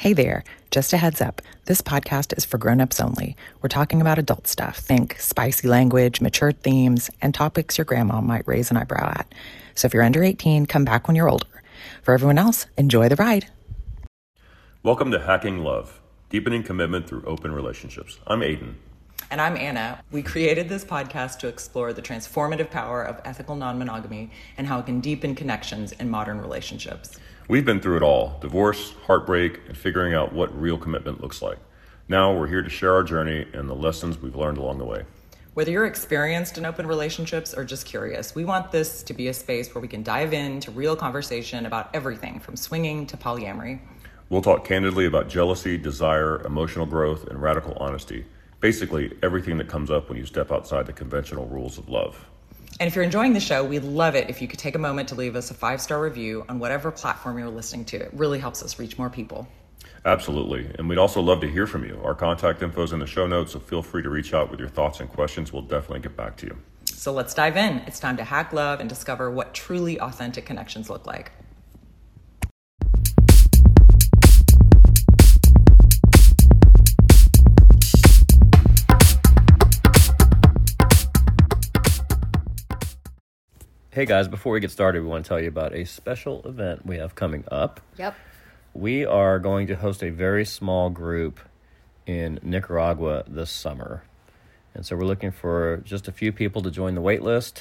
Hey there, just a heads up, this podcast is for grown-ups only. We're talking about adult stuff. Think spicy language, mature themes, and topics your grandma might raise an eyebrow at. So if you're under 18, come back when you're older. For everyone else, enjoy the ride. Welcome to Hacking Love, deepening commitment through open relationships. I'm Aiden. And I'm Anna. We created this podcast to explore the transformative power of ethical non-monogamy and how it can deepen connections in modern relationships. We've been through it all, divorce, heartbreak, and figuring out what real commitment looks like. Now we're here to share our journey and the lessons we've learned along the way. Whether you're experienced in open relationships or just curious, we want this to be a space where we can dive into real conversation about everything from swinging to polyamory. We'll talk candidly about jealousy, desire, emotional growth, and radical honesty. Basically, everything that comes up when you step outside the conventional rules of love. And if you're enjoying the show, we'd love it if you could take a moment to leave us a 5-star review on whatever platform you're listening to. It really helps us reach more people. Absolutely. And we'd also love to hear from you. Our contact info is in the show notes, so feel free to reach out with your thoughts and questions. We'll definitely get back to you. So let's dive in. It's time to hack love and discover what truly authentic connections look like. Hey guys, before we get started, we want to tell you about a special event we have coming up. Yep. We are going to host a very small group in Nicaragua this summer. And so we're looking for just a few people to join the wait list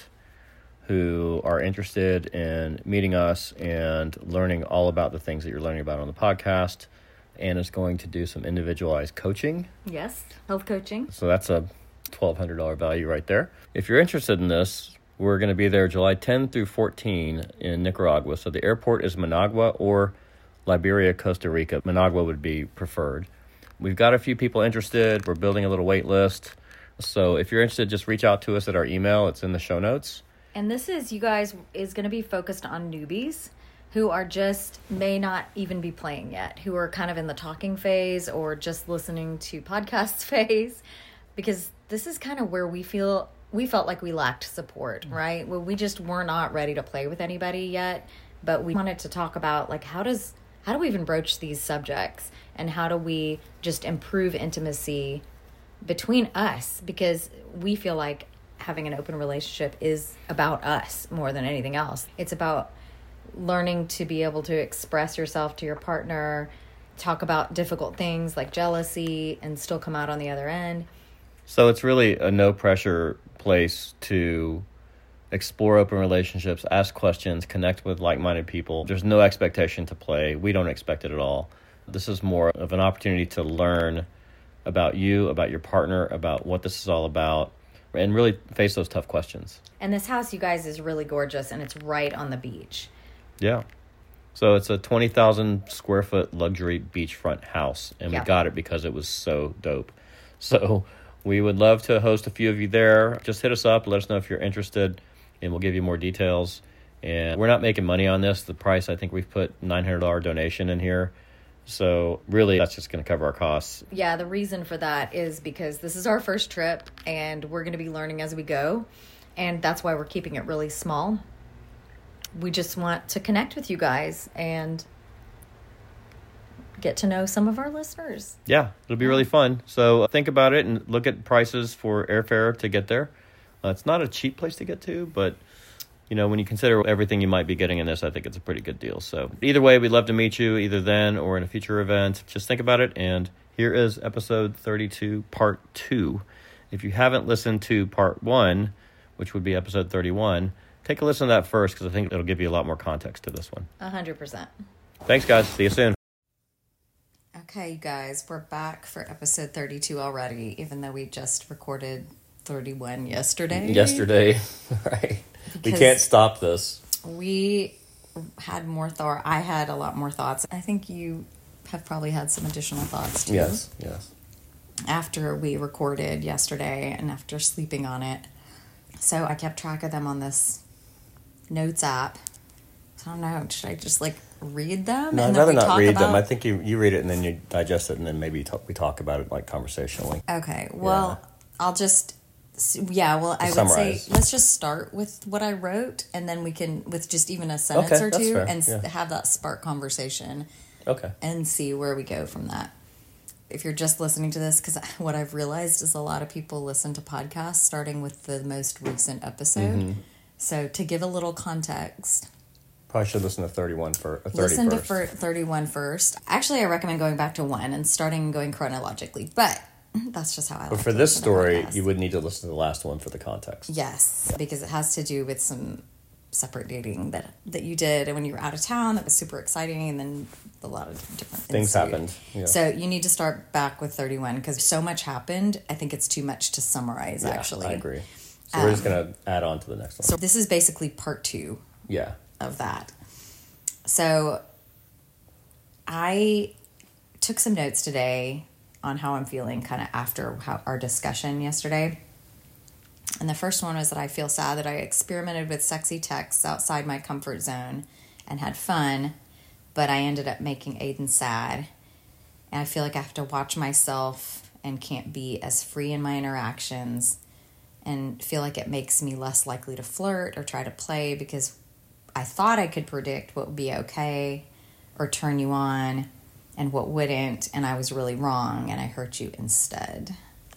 who are interested in meeting us and learning all about the things that you're learning about on the podcast. And is going to do some individualized coaching. Yes, health coaching. So that's a $1,200 value right there. If you're interested in this, we're going to be there July 10 through 14 in Nicaragua. So the airport is Managua or Liberia, Costa Rica. Managua would be preferred. We've got a few people interested. We're building a little wait list. So if you're interested, just reach out to us at our email. It's in the show notes. And this is, you guys, is going to be focused on newbies who are just, may not even be playing yet, who are kind of in the talking phase or just listening to podcasts phase, because this is kind of where we felt like we lacked support, right? Well, we just were not ready to play with anybody yet, but we wanted to talk about, like, how do we even broach these subjects, and how do we just improve intimacy between us? Because we feel like having an open relationship is about us more than anything else. It's about learning to be able to express yourself to your partner, talk about difficult things like jealousy, and still come out on the other end. So it's really a no-pressure place to explore open relationships, ask questions, connect with like-minded people. There's no expectation to play. We don't expect it at all. This is more of an opportunity to learn about you, about your partner, about what this is all about, and really face those tough questions. And this house, you guys, is really gorgeous, and it's right on the beach. Yeah. So it's a 20,000 square foot luxury beachfront house, and we got it because it was so dope. So we would love to host a few of you there. Just hit us up, let us know if you're interested, and we'll give you more details. And we're not making money on this. The price, I think we've put $900 donation in here. So really, that's just going to cover our costs. Yeah, the reason for that is because this is our first trip, and we're going to be learning as we go. And that's why we're keeping it really small. We just want to connect with you guys and get to know some of our listeners. Yeah, it'll be really fun. So think about it and look at prices for airfare to get there. It's not a cheap place to get to, but when you consider everything you might be getting in this, I think it's a pretty good deal. So either way, we'd love to meet you either then or in a future event. Just think about it. And here is episode 32, part 2. If you haven't listened to part 1, which would be episode 31, take a listen to that first, because I think it'll give you a lot more context to this one. 100%. Thanks, guys. See you soon. Okay, you guys, we're back for episode 32 already, even though we just recorded 31 yesterday. Right. We can't stop this. We had more thought. I had a lot more thoughts. I think you have probably had some additional thoughts too. Yes. After we recorded yesterday and after sleeping on it. So I kept track of them on this notes app. So I don't know. Should I just read them? No, I'd rather not read them. I think you read it and then you digest it and then maybe we talk about it conversationally. Okay. Well, I'll just... I would summarize. say let's just start with what I wrote, and then we can, with just even a sentence or two, fair. and have that spark conversation. Okay. and see where we go from that. If you're just listening to this, because what I've realized is a lot of people listen to podcasts starting with the most recent episode. Mm-hmm. So to give a little context, Probably should listen to 31 for 30 listen first. to 31 first. Actually, I recommend going back to 1 and starting and going chronologically, but that's just how I like But for to this listen to story, podcasts. you would need to listen to the last one for the context. Yes, because it has to do with some separate dating that you did when you were out of town. That was super exciting, and then a lot of different Things ensued. happened. Yeah. So you need to start back with 31 because so much happened. I think it's too much to summarize. Yeah, Actually, I agree. So we're just going to add on to the next one. So this is basically part 2 Yeah. of that. So I took some notes today on how I'm feeling kind of after our discussion yesterday. And the first one was that I feel sad that I experimented with sexy texts outside my comfort zone and had fun, but I ended up making Aiden sad. And I feel like I have to watch myself and can't be as free in my interactions and feel like it makes me less likely to flirt or try to play because I thought I could predict what would be okay or turn you on and what wouldn't, and I was really wrong and I hurt you instead.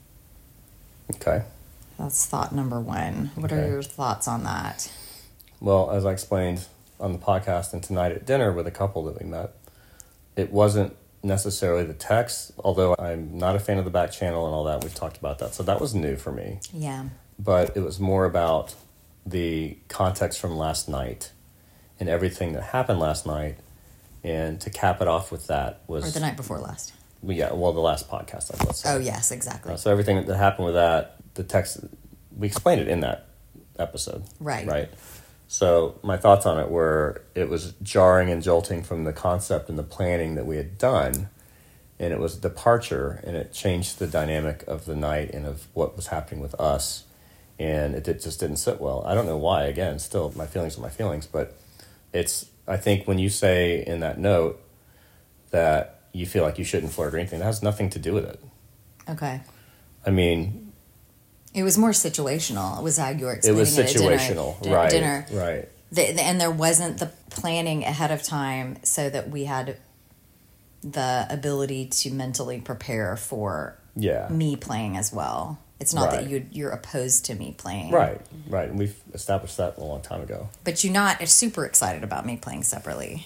Okay. That's thought number 1. What are Okay. your thoughts on that? Well, as I explained on the podcast and tonight at dinner with a couple that we met, it wasn't necessarily the text, although I'm not a fan of the back channel and all that. We've talked about that. So that was new for me. Yeah. But it was more about the context from last night and everything that happened last night. And to cap it off with that was... Or the night before last. Yeah, well, the last podcast, let's say. Oh, yes, exactly. So everything that happened with that, the text, we explained it in that episode. Right. Right. So my thoughts on it were it was jarring and jolting from the concept and the planning that we had done. And it was a departure, and it changed the dynamic of the night and of what was happening with us. And it just didn't sit well. I don't know why. Again, still, my feelings are my feelings. But I think when you say in that note that you feel like you shouldn't flirt or anything, that has nothing to do with it. Okay. I mean... It was more situational. It was how you were It explaining was situational, right? Dinner. Right. And there wasn't the planning ahead of time so that we had the ability to mentally prepare for me playing as well. It's not that you're opposed to me playing. Right. And we've established that a long time ago. But you're not super excited about me playing separately.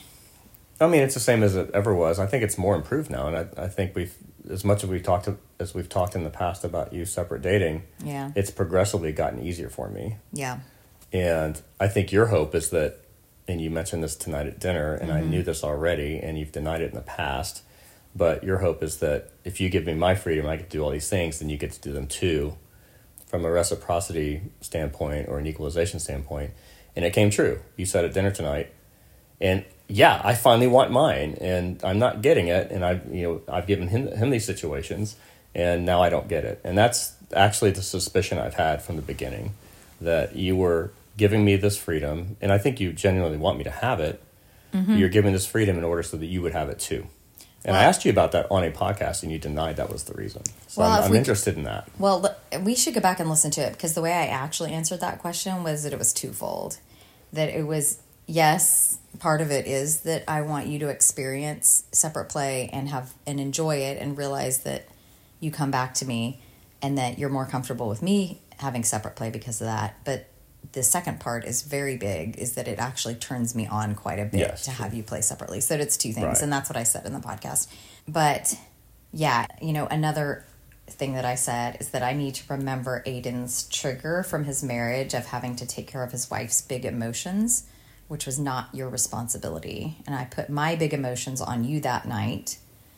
I mean, it's the same as it ever was. I think it's more improved now, and I think as much as we've talked in the past about you separate dating, it's progressively gotten easier for me. Yeah. And I think your hope is that, and you mentioned this tonight at dinner, and I knew this already, and you've denied it in the past, but your hope is that if you give me my freedom, I get to do all these things, then you get to do them too, from a reciprocity standpoint or an equalization standpoint. And it came true. You said at dinner tonight, and yeah, I finally want mine, and I'm not getting it, and I've given him these situations, and now I don't get it. And that's actually the suspicion I've had from the beginning, that you were giving me this freedom, and I think you genuinely want me to have it. Mm-hmm. You're giving this freedom in order so that you would have it too. And I asked you about that on a podcast, and you denied that was the reason. So I'm interested in that. Well, we should go back and listen to it, because the way I actually answered that question was that it was twofold. That it was, yes, part of it is that I want you to experience separate play and enjoy it and realize that you come back to me and that you're more comfortable with me having separate play because of that. But the second part is very big, is that it actually turns me on quite a bit to have you play separately. So it's two things, and that's what I said in the podcast. But yeah, another thing that I said is that I need to remember Aiden's trigger from his marriage of having to take care of his wife's big emotions, which was not your responsibility. And I put my big emotions on you that night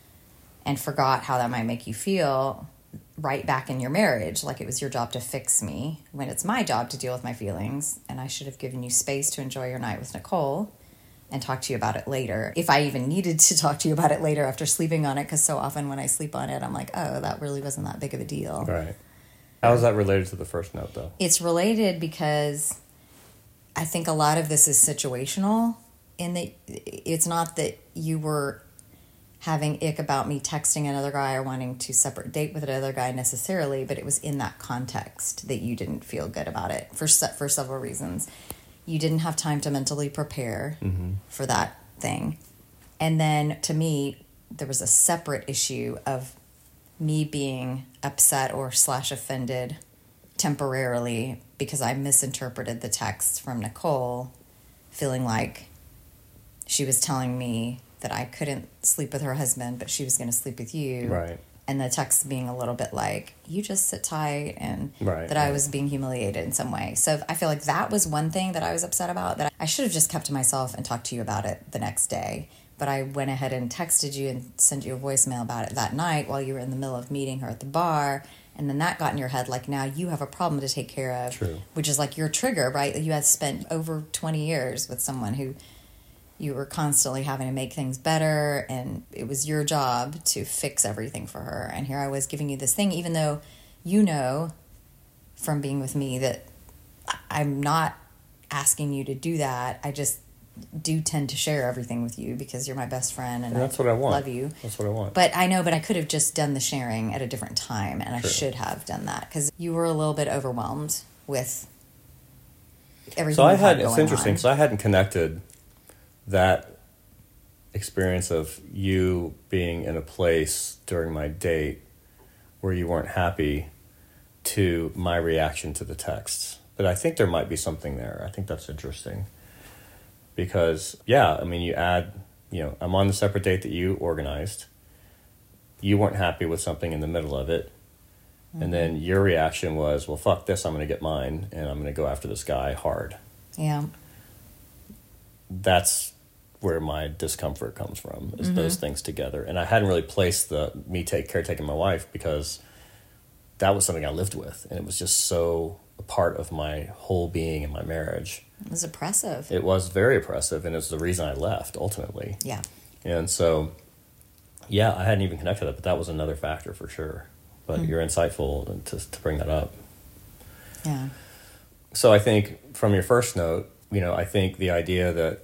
and forgot how that might make you feel right back in your marriage, like it was your job to fix me when it's my job to deal with my feelings. And I should have given you space to enjoy your night with Nicole and talk to you about it later. If I even needed to talk to you about it later after sleeping on it, because so often when I sleep on it, I'm like, oh, that really wasn't that big of a deal. Right. How is that related to the first note, though? It's related because I think a lot of this is situational, in that it's not that you were having ick about me texting another guy or wanting to separate date with another guy necessarily, but it was in that context that you didn't feel good about it for several reasons. You didn't have time to mentally prepare for that thing. And then to me, there was a separate issue of me being upset or / offended temporarily because I misinterpreted the text from Nicole, feeling like she was telling me that I couldn't sleep with her husband, but she was going to sleep with you. Right. And the text being a little bit like, you just sit tight, and that I was being humiliated in some way. So I feel like that was one thing that I was upset about, that I should have just kept to myself and talked to you about it the next day. But I went ahead and texted you and sent you a voicemail about it that night while you were in the middle of meeting her at the bar. And then that got in your head, like, now you have a problem to take care of. True. Which is like your trigger, right? That you had spent over 20 years with someone who you were constantly having to make things better, and it was your job to fix everything for her. And here I was giving you this thing, even though you know from being with me that I'm not asking you to do that. I just do tend to share everything with you because you're my best friend, and that's what I want. Love you. That's what I want. But I know, but I could have just done the sharing at a different time, and I should have done that because you were a little bit overwhelmed with everything. So it's interesting because I hadn't connected that experience of you being in a place during my date where you weren't happy to my reaction to the texts. But I think there might be something there. I think that's interesting. Because, I mean, you add, I'm on the separate date that you organized. You weren't happy with something in the middle of it. Mm-hmm. And then your reaction was, well, fuck this, I'm going to get mine, and I'm going to go after this guy hard. Yeah. That's where my discomfort comes from, is those things together. And I hadn't really placed the caretaking my wife because that was something I lived with. And it was just so a part of my whole being in my marriage. It was oppressive. It was very oppressive, and it was the reason I left, ultimately. Yeah. And so, I hadn't even connected that, but that was another factor for sure. But you're insightful to bring that up. Yeah. So I think from your first note, I think the idea that,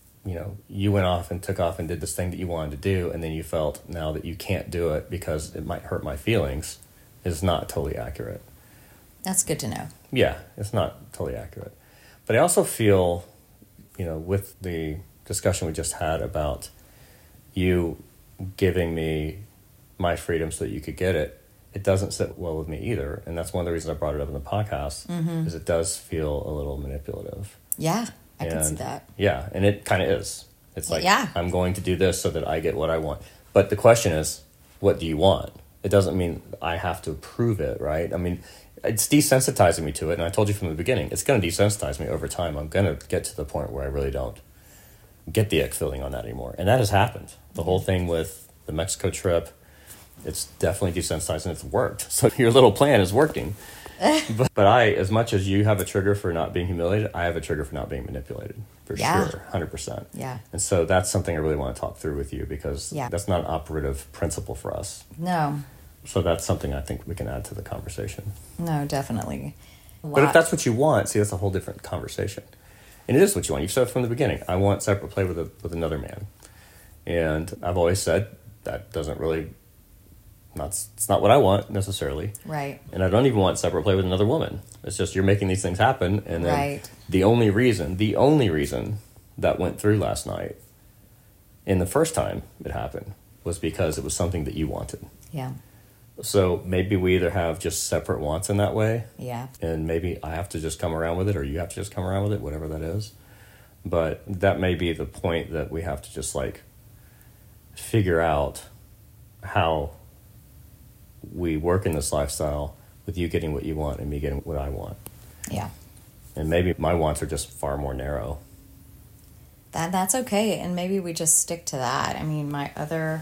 you went off and took off and did this thing that you wanted to do, and then you felt now that you can't do it because it might hurt my feelings, is not totally accurate. That's good to know. Yeah, it's not totally accurate. But I also feel, with the discussion we just had about you giving me my freedom so that you could get it, it doesn't sit well with me either. And that's one of the reasons I brought it up in the podcast, is it does feel a little manipulative. Yeah, I can see that. Yeah, and it kind of is. It's like, yeah. I'm going to do this so that I get what I want. But the question is, what do you want? It doesn't mean I have to approve it, right? I mean, it's desensitizing me to it. And I told you from the beginning, it's going to desensitize me over time. I'm going to get to the point where I really don't get the ick feeling on that anymore. And that has happened. The whole thing with the Mexico trip, it's definitely desensitizing. It's worked. So your little plan is working. But I, as much as you have a trigger for not being humiliated, I have a trigger for not being manipulated. For sure. 100%. Yeah. And so that's something I really want to talk through with you because that's not an operative principle for us. No. So that's something I think we can add to the conversation. No, definitely. But if that's what you want, see, that's a whole different conversation. And it is what you want. You've said from the beginning, I want separate play with another man. And I've always said that doesn't really... it's not what I want necessarily. Right. And I don't even want separate play with another woman. It's just you're making these things happen. And then the only reason that went through last night in the first time it happened was because it was something that you wanted. Yeah. So maybe we either have just separate wants in that way. Yeah. And maybe I have to just come around with it or you have to just come around with it, whatever that is. But that may be the point that we have to just figure out how we work in this lifestyle with you getting what you want and me getting what I want. Yeah. And maybe my wants are just far more narrow. That's okay. And maybe we just stick to that. I mean, my other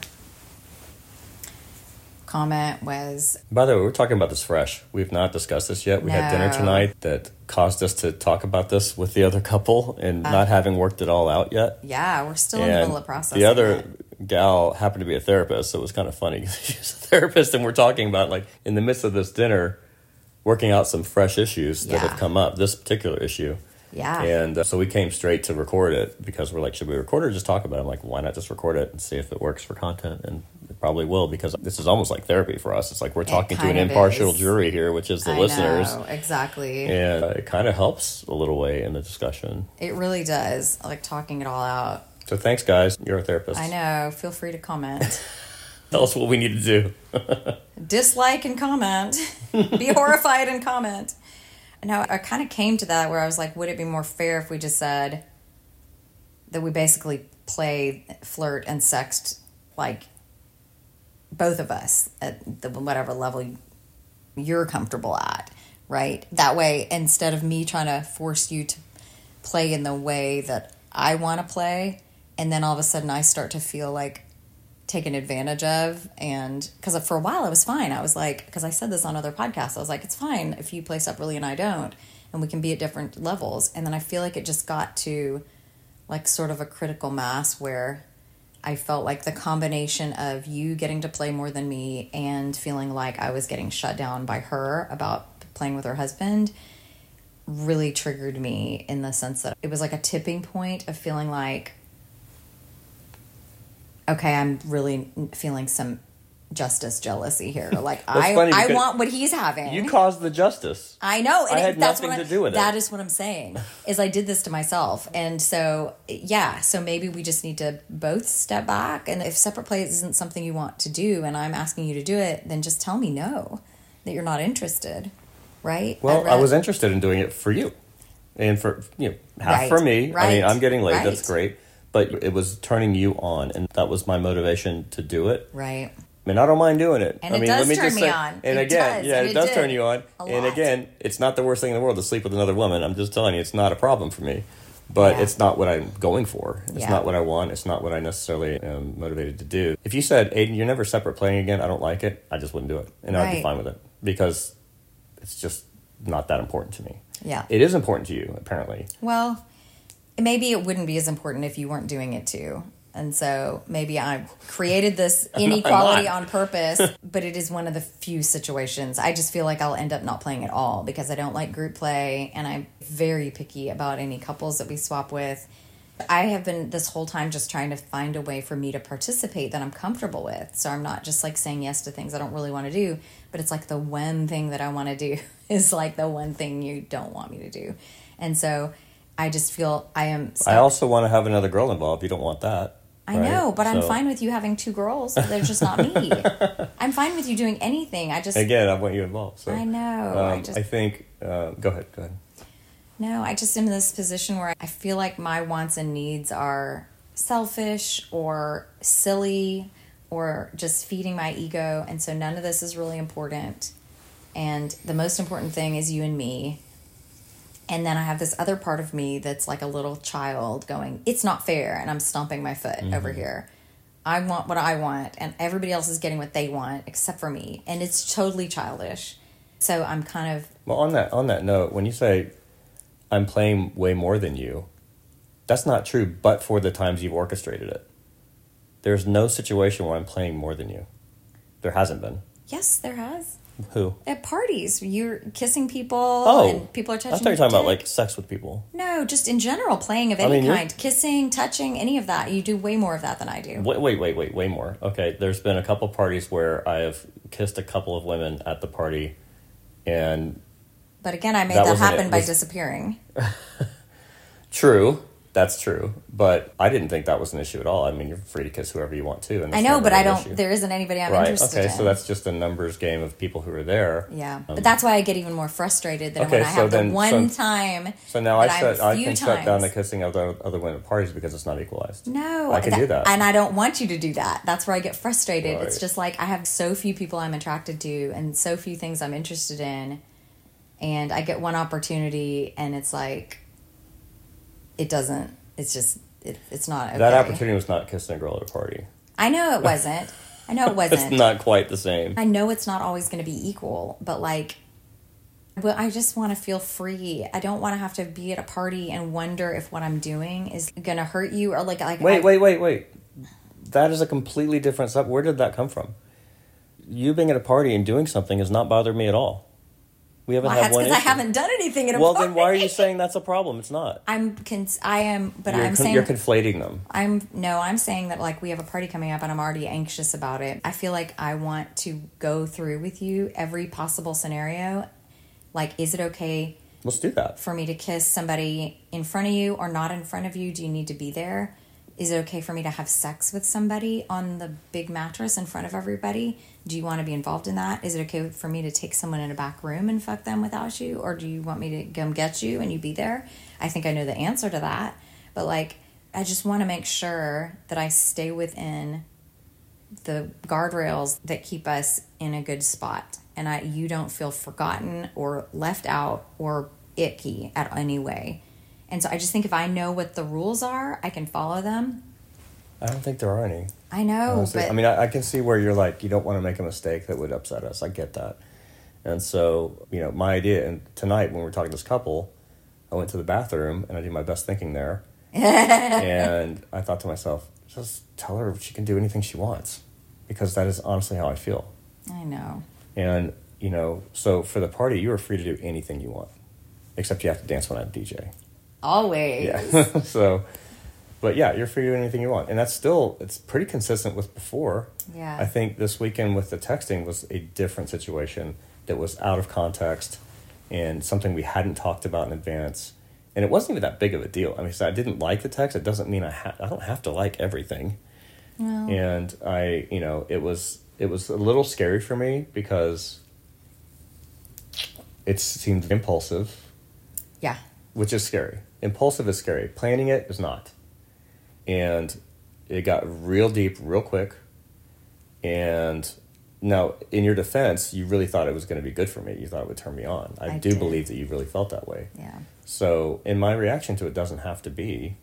comment was... By the way, we're talking about this fresh. We've not discussed this yet. We had dinner tonight that caused us to talk about this with the other couple and not having worked it all out yet. Yeah, we're still in the middle of processing the other gal happened to be a therapist, so it was kind of funny. She's a therapist, and we're talking about, in the midst of this dinner, working out some fresh issues that have come up, this particular issue. Yeah. And so we came straight to record it because we're like, should we record it or just talk about it? I'm like, why not just record it and see if it works for content? And it probably will, because this is almost like therapy for us. It's like we're talking to an impartial jury here, which is the listeners. I know, exactly. And it kind of helps a little way in the discussion. It really does, talking it all out. So thanks, guys. You're a therapist. I know. Feel free to comment. Tell us what we need to do. Dislike and comment. Be horrified and comment. No, I kind of came to that where I was like, would it be more fair if we just said that we basically play, flirt, and sext, like, both of us at the whatever level you're comfortable at, right? That way, instead of me trying to force you to play in the way that I want to play, and then all of a sudden I start to feel like taken advantage of. And because for a while I was fine. I was like, because I said this on other podcasts, I was like, it's fine if you play separately and I don't, and we can be at different levels. And then I feel like it just got to like sort of a critical mass where I felt like the combination of you getting to play more than me and feeling like I was getting shut down by her about playing with her husband really triggered me, in the sense that it was like a tipping point of feeling like, okay, I'm really feeling some justice jealousy here. Like, I want what he's having. You caused the justice. I know. And I had that's nothing to do with it. That is what I'm saying, is I did this to myself. And so, yeah, so maybe we just need to both step back. And if separate play isn't something you want to do and I'm asking you to do it, then just tell me no, that you're not interested, right? Well, I was interested in doing it for you. And for, half Right, for me. right, I mean, I'm getting laid. right. That's great. But it was turning you on, and that was my motivation to do it. Right. I mean, I don't mind doing it. And I it mean, does let me turn just me say, on. And It again, does, yeah, and it it does did. turn you on. A And lot. again, it's not the worst thing in the world to sleep with another woman. I'm just telling you, it's not a problem for me. But Yeah. it's not what I'm going for. It's Yeah. not what I want. It's not what I necessarily am motivated to do. If you said, Aiden, you're never separate playing again, I don't like it, I just wouldn't do it. And I'd be Right. fine with it. Because it's just not that important to me. Yeah. It is important to you, apparently. Well, maybe it wouldn't be as important if you weren't doing it too. And so maybe I created this inequality on purpose, but it is one of the few situations. I just feel like I'll end up not playing at all because I don't like group play, and I'm very picky about any couples that we swap with. I have been this whole time just trying to find a way for me to participate that I'm comfortable with. So I'm not just like saying yes to things I don't really want to do, but it's like the one thing that I want to do is like the one thing you don't want me to do. And so I just feel I am stuck. I also want to have another girl involved. You don't want that. I right? know, but I'm So- fine with you having two girls. They're just not me. I'm fine with you doing anything. I just Again, I want you involved. So. I know. I think. Go ahead. No, I just am in this position where I feel like my wants and needs are selfish or silly or just feeding my ego. And so none of this is really important. And the most important thing is you and me. And then I have this other part of me that's like a little child going, it's not fair. And I'm stomping my foot over here. I want what I want. And everybody else is getting what they want except for me. And it's totally childish. So I'm kind of... Well, on that note, when you say I'm playing way more than you, that's not true, but for the times you've orchestrated it. There's no situation where I'm playing more than you. There hasn't been. Yes, there has. Who? At parties, you're kissing people and people are touching I thought you were your talking about dick. like sex with people. No, just in general, playing of any mean, kind. Kissing, touching, any of that. You do way more of that than I do. Wait, way more. Okay, there's been a couple parties where I have kissed a couple of women at the party, and But again, I made That that wasn't happen it. by Was- disappearing. true, that's true. But I didn't think that was an issue at all. I mean, you're free to kiss whoever you want to. And I that's know, never but I an don't... issue. There isn't anybody I'm Right, interested okay, in. so that's just a numbers game of people who are there. Yeah, but that's why I get even more frustrated than Okay, when I so have then- the one so- time. So now I that I'm a few can shut down the times. kissing of the other women at parties because it's not equalized. No, I can do that. and I don't want you to do that. That's where I get frustrated. Right. It's just like I have so few people I'm attracted to and so few things I'm interested in, and I get one opportunity, and it's like it doesn't. It's just it's not okay. That opportunity was not kissing a girl at a party. I know it wasn't. I know it wasn't. It's not quite the same. I know it's not always going to be equal, but like, well, I just want to feel free. I don't want to have to be at a party and wonder if what I'm doing is going to hurt you or like. Wait. That is a completely different stuff. Where did that come from? You being at a party and doing something has not bothered me at all. We haven't Well, had that's one because issue. I haven't done anything at a Well, party. then why are you saying that's a problem? It's not. I am, but You're I'm saying you're conflating them. I'm saying that like we have a party coming up and I'm already anxious about it. I feel like I want to go through with you every possible scenario. Like, is it okay Let's do that. for me to kiss somebody in front of you or not in front of you? Do you need to be there? Is it okay for me to have sex with somebody on the big mattress in front of everybody? Do you want to be involved in that? Is it okay for me to take someone in a back room and fuck them without you? Or do you want me to come get you and you be there? I think I know the answer to that. But like, I just want to make sure that I stay within the guardrails that keep us in a good spot. And you don't feel forgotten or left out or icky at any way. And so I just think if I know what the rules are, I can follow them. I don't think there are any. I know, honestly. but... I mean, I can see where you're like, you don't want to make a mistake that would upset us. I get that. And so, you know, my idea, and tonight when we were talking to this couple, I went to the bathroom and I did my best thinking there. And I thought to myself, just tell her she can do anything she wants. Because that is honestly how I feel. I know. And, you know, so for the party, you are free to do anything you want. Except you have to dance when I'm DJ. Always. Yeah. So, but yeah, you're free to do anything you want. And that's still, it's pretty consistent with before. Yeah. I think this weekend with the texting was a different situation that was out of context and something we hadn't talked about in advance. And it wasn't even that big of a deal. I mean, so I didn't like the text. It doesn't mean I don't have to like everything. Well. And you know, it was a little scary for me because it seemed impulsive. Yeah. Which is scary. Impulsive is scary. Planning it is not. And it got real deep real quick. And now, in your defense, you really thought it was going to be good for me. You thought it would turn me on. I do did. believe that you really felt that way. Yeah. So, in my reaction to it doesn't have to be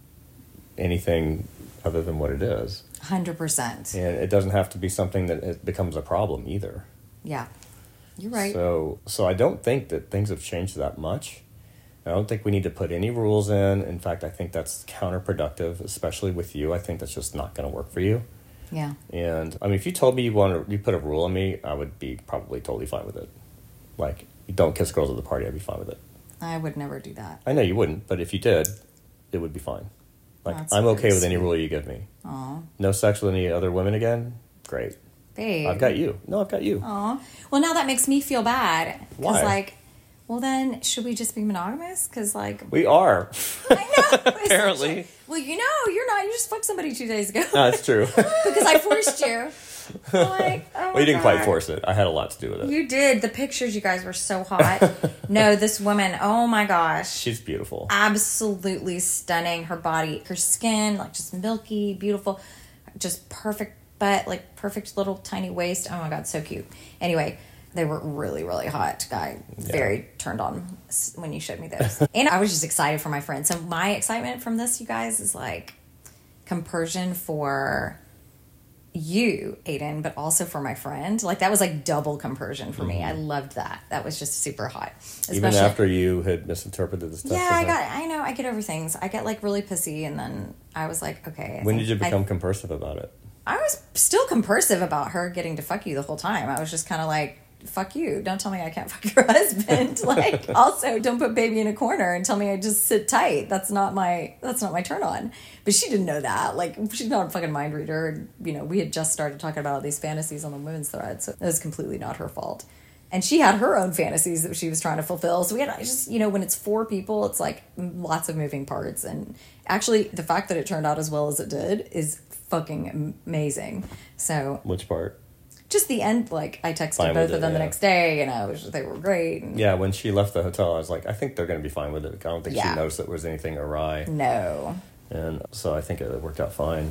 anything other than what it is. 100%. And it doesn't have to be something that it becomes a problem either. Yeah. You're right. So I don't think that things have changed that much. I don't think we need to put any rules in. In fact, I think that's counterproductive, especially with you. I think that's just not going to work for you. Yeah. And I mean, if you told me you put a rule on me, I would be probably totally fine with it. Like, you don't kiss girls at the party, I'd be fine with it. I would never do that. I know you wouldn't, but if you did, it would be fine. Like, That's I'm okay very with any sweet. rule you give me. Aw. No sex with any other women again? Great. Babe. I've got you. No, I've got you. Aw. Well, now that makes me feel bad. Why? Because, like, well, then, should we just be monogamous? Because, like... We are. I know. Apparently. Well, you know, you're not. You just fucked somebody 2 days ago. No, that's true. Because I forced you. I'm like, oh my Well, you didn't quite God. force it. I had a lot to do with it. You did. The pictures, you guys, were so hot. No, this woman, oh my gosh. She's beautiful. Absolutely stunning. Her body, her skin, like just milky, beautiful, just perfect butt, like perfect little tiny waist. Oh my God, so cute. Anyway, they were really, really hot. Guy, very turned on when you showed me those. And I was just excited for my friend. So my excitement from this, you guys, is like compersion for you, Aiden, but also for my friend. Like, that was like double compersion for me. I loved that. That was just super hot. Even after you had misinterpreted the stuff. Yeah, I get over things. I get like really pissy, and then I was like, okay. When did you become compersive about it? I was still compersive about her getting to fuck you the whole time. I was just kind of like, fuck you. Don't tell me I can't fuck your husband. Like, also, don't put baby in a corner and tell me I just sit tight. That's not my turn on. But she didn't know that. Like, she's not a fucking mind reader. And, you know, we had just started talking about all these fantasies on the women's thread, so it was completely not her fault. And she had her own fantasies that she was trying to fulfill. So we had just, you know, when it's 4 people, it's like lots of moving parts. And actually, the fact that it turned out as well as it did is fucking amazing. So Which part? just the end, like, I texted Fine both with of it, them the yeah. next day, and they were great. And Yeah, when she left the hotel, I was like, I think they're going to be fine with it. I don't think Yeah. she noticed that there was anything awry. no. And so I think it worked out fine.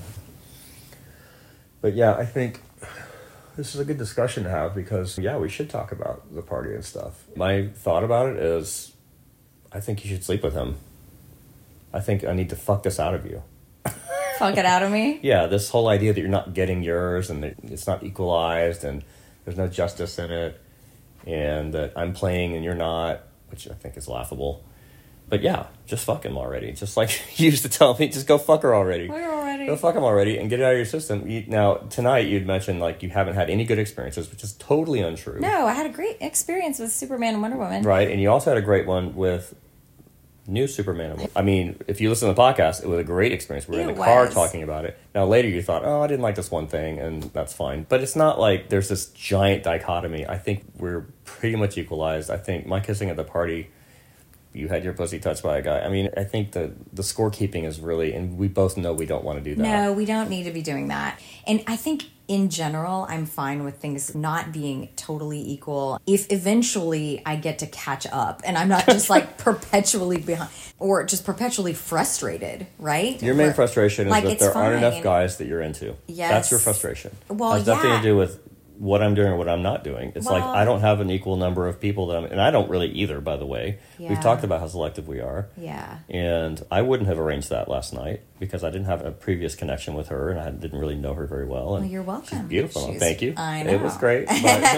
But yeah, I think this is a good discussion to have because, yeah, we should talk about the party and stuff. My thought about it is, I think you should sleep with him. I think I need to fuck this out of you. Fuck it out of me. Yeah, this whole idea that you're not getting yours and that it's not equalized and there's no justice in it and that I'm playing and you're not, which I think is laughable. But yeah, just fuck him already. Just like you used to tell me, just go fuck her already. We're already. Go fuck him already and get it out of your system. Now, tonight you'd mentioned like you haven't had any good experiences, which is totally untrue. No, I had a great experience with Superman and Wonder Woman. Right, and you also had a great one with new Superman. I mean, if you listen to the podcast, it was a great experience. We were in It the car was. talking about it. Now, later you thought, oh, I didn't like this one thing, and that's fine. But it's not like there's this giant dichotomy. I think we're pretty much equalized. I think my kissing at the party you had your pussy touched by a guy. I mean, I think the scorekeeping is really, and we both know we don't want to do that. No, we don't need to be doing that. And I think in general, I'm fine with things not being totally equal if eventually I get to catch up and I'm not just like perpetually behind or just perpetually frustrated, right? Your main frustration is like, that there aren't fine. enough guys that you're into. Yes. That's your frustration. Well, it has nothing yeah. to do with what I'm doing or what I'm not doing. It's like I don't have an equal number of people that and I don't really either, by the way. Yeah. We've talked about how selective we are. Yeah. And I wouldn't have arranged that last night because I didn't have a previous connection with her and I didn't really know her very well. And Well, you're welcome. She's beautiful. Thank you. I know. It was great.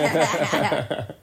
But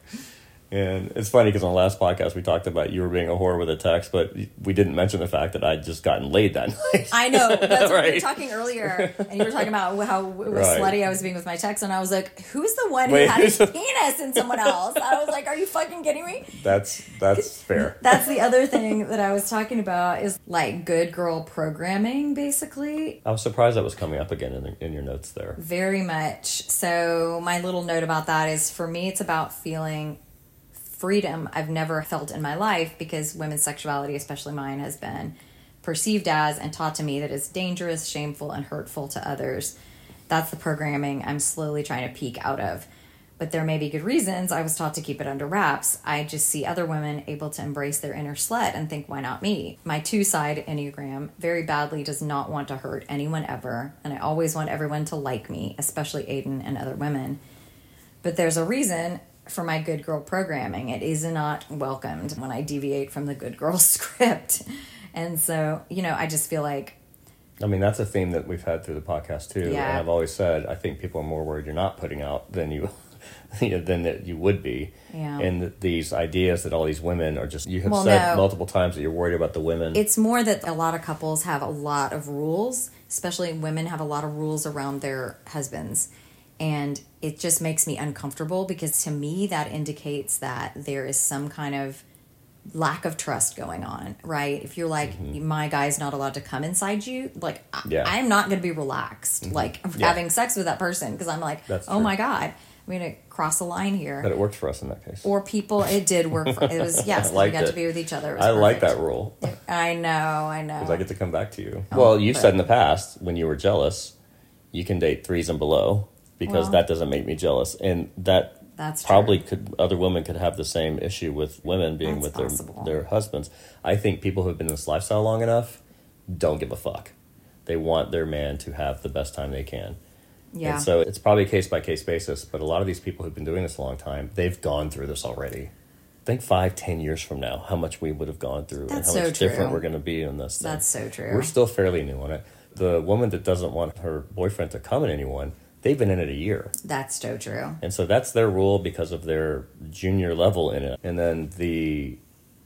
and it's funny because on the last podcast we talked about you were being a whore with a text, but we didn't mention the fact that I'd just gotten laid that night. I know. That's what we were Right. talking earlier. And you were talking about how Right. slutty I was being with my text. And I was like, who's the one Wait, who had his who's- penis in someone else? I was like, are you fucking kidding me? That's fair. That's the other thing that I was talking about is like good girl programming, basically. I was surprised that was coming up again in your notes there. Very much. So my little note about that is for me, it's about feeling freedom I've never felt in my life because women's sexuality, especially mine, has been perceived as and taught to me that it's dangerous, shameful, and hurtful to others. That's the programming I'm slowly trying to peek out of. But there may be good reasons I was taught to keep it under wraps. I just see other women able to embrace their inner slut and think, why not me? My 2-side Enneagram very badly does not want to hurt anyone ever, and I always want everyone to like me, especially Aiden and other women. But there's a reason for my good girl programming. It is not welcomed when I deviate from the good girl script. And so, I just feel like... I mean, that's a theme that we've had through the podcast too. Yeah. And I've always said, I think people are more worried you're not putting out than you than that you would be. Yeah. And these ideas that all these women are just, you have Well, said no. multiple times that you're worried about the women. It's more that a lot of couples have a lot of rules, especially women have a lot of rules around their husbands. And it just makes me uncomfortable because to me that indicates that there is some kind of lack of trust going on, right? If you're like, my guy's not allowed to come inside you, like, Yeah. I'm not going to be relaxed, like, Yeah. having sex with that person because I'm like, That's oh true. my God, I'm going to cross a line here. But it worked for us in that case. Or people, it did work for, it was, yes, we liked got it. to be with each other. It was I like perfect. that rule I know. because I get to come back to you. Oh, Well, you but- said in the past when you were jealous, you can date 3s and below because Well- that doesn't make me jealous. And That's true. probably other women could have the same issue with women being That's with possible. their husbands. I think people who have been in this lifestyle long enough don't give a fuck. They want their man to have the best time they can. Yeah. And so it's probably a case-by-case basis, but a lot of these people who've been doing this a long time, they've gone through this already. Think 5-10 years from now, how much we would have gone through That's and how so much different true. we're going to be in this thing. That's so true. We're still fairly new on it. The woman that doesn't want her boyfriend to come in anyone, they've been in it a year. That's so true. And so that's their rule because of their junior level in it. And then the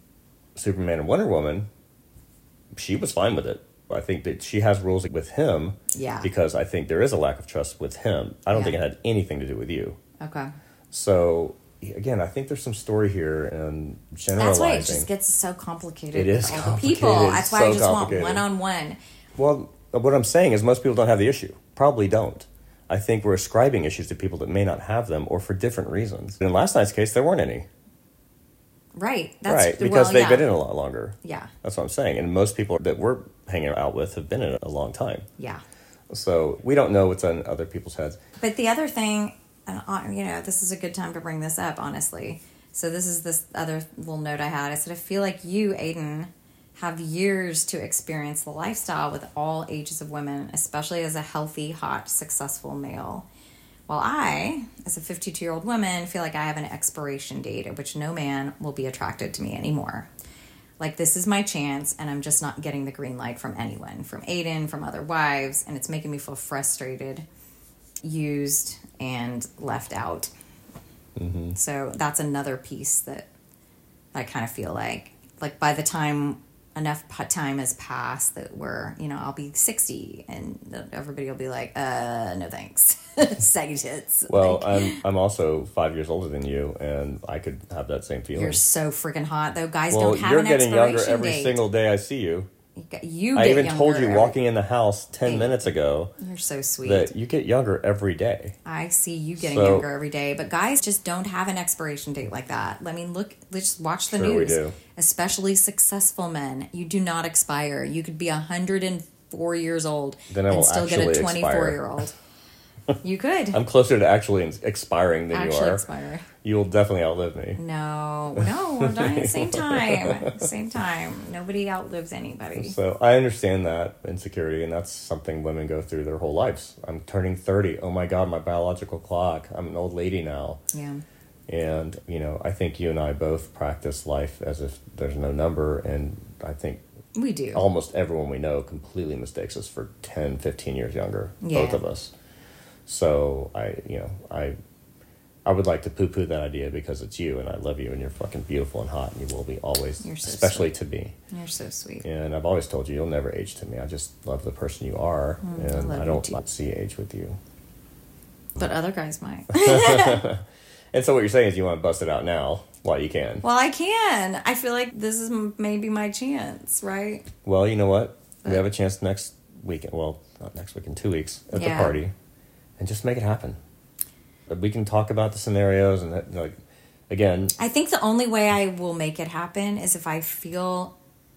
Superman and Wonder Woman, she was fine with it. I think that she has rules with him Yeah. because I think there is a lack of trust with him. I don't Yeah. think it had anything to do with you. Okay. So, again, I think there's some story here and generalizing. That's why it just gets so complicated. It is with all complicated. the people. That's why I So just want complicated. one-on-one. Well, what I'm saying is most people don't have the issue. Probably don't. I think we're ascribing issues to people that may not have them or for different reasons. In last night's case, there weren't any. Right. That's Right, because well, they've yeah. been in a lot longer. Yeah. That's what I'm saying. And most people that we're hanging out with have been in it a long time. Yeah. So we don't know what's on other people's heads. But the other thing, this is a good time to bring this up, honestly. So this other little note I had. I said, I feel like you, Aiden, have years to experience the lifestyle with all ages of women, especially as a healthy, hot, successful male. While I, as a 52-year-old woman, feel like I have an expiration date at which no man will be attracted to me anymore. Like, this is my chance, and I'm just not getting the green light from anyone, from Aiden, from other wives, and it's making me feel frustrated, used, and left out. Mm-hmm. So that's another piece that I kind of feel like by the time enough time has passed that I'll be 60 and everybody will be like, no thanks. Saggy tits. Well, Like, I'm also 5 years older than you, and I could have that same feeling. you're so freaking hot, though. Guys well, don't have you're an getting expiration younger every date. single day I see you. You get I even younger told you every- walking in the house 10 minutes ago You're so sweet. that you get younger every day. I see you getting So- younger every day, but guys just don't have an expiration date like that. I mean, look, let's watch the Sure we news. do. Especially successful men. You do not expire. You could be 104 years old Then I and will still get a actually 24-year-old. You could. I'm closer to actually expiring than Actually you are. expire. You will definitely outlive me. No, we're dying at the same time. Same time. Nobody outlives anybody. So I understand that insecurity, and that's something women go through their whole lives. I'm turning 30. Oh my God, my biological clock. I'm an old lady now. Yeah. And, I think you and I both practice life as if there's no number, and I think We do. almost everyone we know completely mistakes us for 10, 15 years younger, Yeah. both of us. So I would like to poo-poo that idea because it's you, and I love you, and you're fucking beautiful and hot, and you will be always, You're so especially sweet. to me. You're so sweet. And I've always told you, you'll never age to me. I just love the person you are, and love I you don't too. see age with you. But other guys might. And so what you're saying is you want to bust it out now while you can. Well, I can. I feel like this is maybe my chance, right? Well, you know what? We have a chance next weekend. Well, not next week, in 2 weeks at Yeah. the party, and just make it happen. We can talk about the scenarios and again. I think the only way I will make it happen is if I feel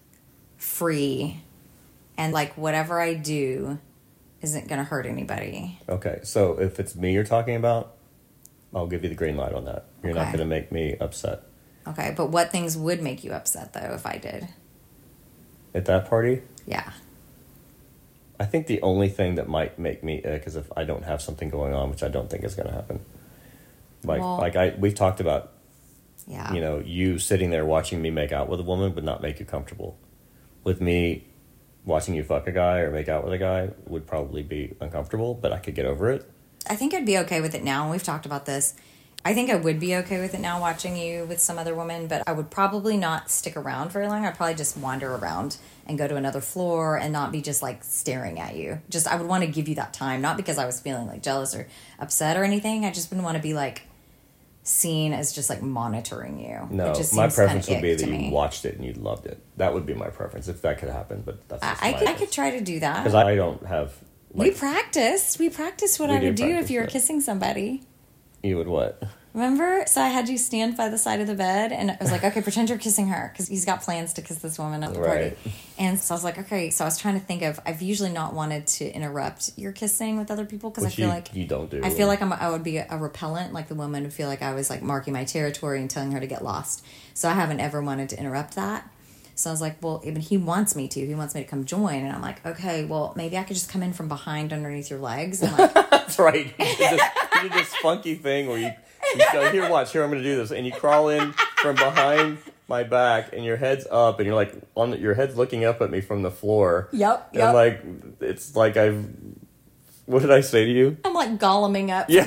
free and like whatever I do isn't going to hurt anybody. Okay, so if it's me you're talking about, I'll give you the green light on that. You're not Okay. going to make me upset Okay, but what things would make you upset though if I did? at that party. Yeah. I think the only thing that might make me ick is if I don't have something going on, which I don't think is going to happen. Well- We've talked about, Yeah. you sitting there watching me make out with a woman would not make you comfortable. With me watching you fuck a guy or make out with a guy would probably be uncomfortable, but I could get over it. I think I'd be okay with it now, and we've talked about this. I think I would be okay with it now watching you with some other woman, but I would probably not stick around very long. I'd probably just wander around and go to another floor and not be just like staring at you. Just I would want to give you that time, not because I was feeling like jealous or upset or anything. I just wouldn't want to be like seen as just like monitoring you. No, It just my seems preference kinda would be ick that to you me. watched it and you loved it. That would be my preference if that could happen, but that's just I could try to do that. because I don't have. We practiced what We I would did do if practice you were that. kissing somebody. You would what? Remember? So I had you stand by the side of the bed, and I was like, okay, pretend you're kissing her, because he's got plans to kiss this woman at the party. Right. And so I was like, okay, so I was trying to think of, I've usually not wanted to interrupt your kissing with other people, because I Which feel you- like... you don't do. I feel like I would be a repellent, like the woman would feel like I was like marking my territory and telling her to get lost. So I haven't ever wanted to interrupt that. So I was like, well, even he wants me to. He wants me to come join. And I'm like, okay, well, maybe I could just come in from behind underneath your legs and like... That's right. You did this funky thing where you go, here, watch, here, I'm going to do this. And you crawl in from behind my back and your head's up and you're like, your head's looking up at me from the floor. Yep, And I'm like, it's like what did I say to you? I'm like golluming up. Yeah.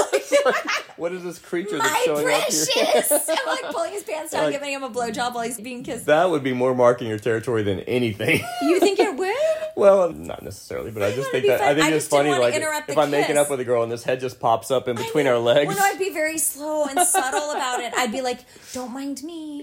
What is this creature that's My showing up here? precious! I'm like pulling his pants down, Like- giving him a blowjob while he's being kissed. That would be more marking your territory than anything. You think it would? Well, not necessarily, but I just thought think it'd be that I fun. think I it's just didn't funny. wanna Like interrupt if the I'm making kiss. up with a girl and this head just pops up in between our legs. Well, no, I'd be very slow and subtle about it. I'd be like, don't mind me.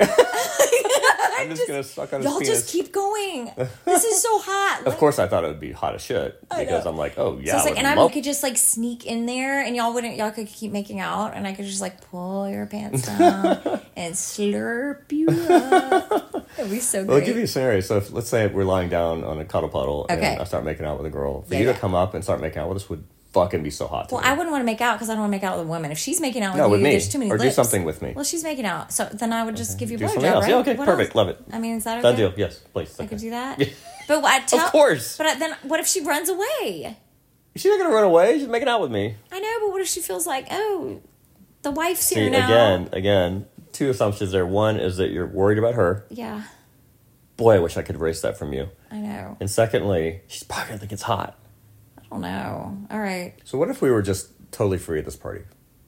I'm just gonna suck on his Y'all penis. just keep going. This is so hot. Of course, I thought it would be hot as shit I because know. I'm like, oh yeah. So it's I like, and would I love- could just like sneak in there, and y'all could keep making out, and I could just like pull your pants down and slurp you up. It'd be so Well, I'll great. give you a scenario. So let's say we're lying down on a cuddle puddle Okay. and I start making out with a girl. For Yeah, you to yeah. come up and start making out with us would fucking be so hot. To Well, me. I wouldn't want to make out because I don't want to make out with a woman. If she's making out with No, you, with me. there's too many Or do lips. something with me. Well, she's making out, so then I would just give you a Do blowjob, something else. right? Yeah, okay, What perfect. else? Love it. I mean, is that okay? Done deal. Yes, please. I could do that. Yeah. But I tell, Of course. But then, what if she runs away? She's not gonna run away. She's making out with me. I know, but what if she feels like, oh, the wife's See, here now? again, two assumptions there. One is that you're worried about her. Yeah, Boy, I wish I could erase that from you. I know. And secondly, she's probably gonna think it's hot. I don't know. All right. So what if we were just totally free at this party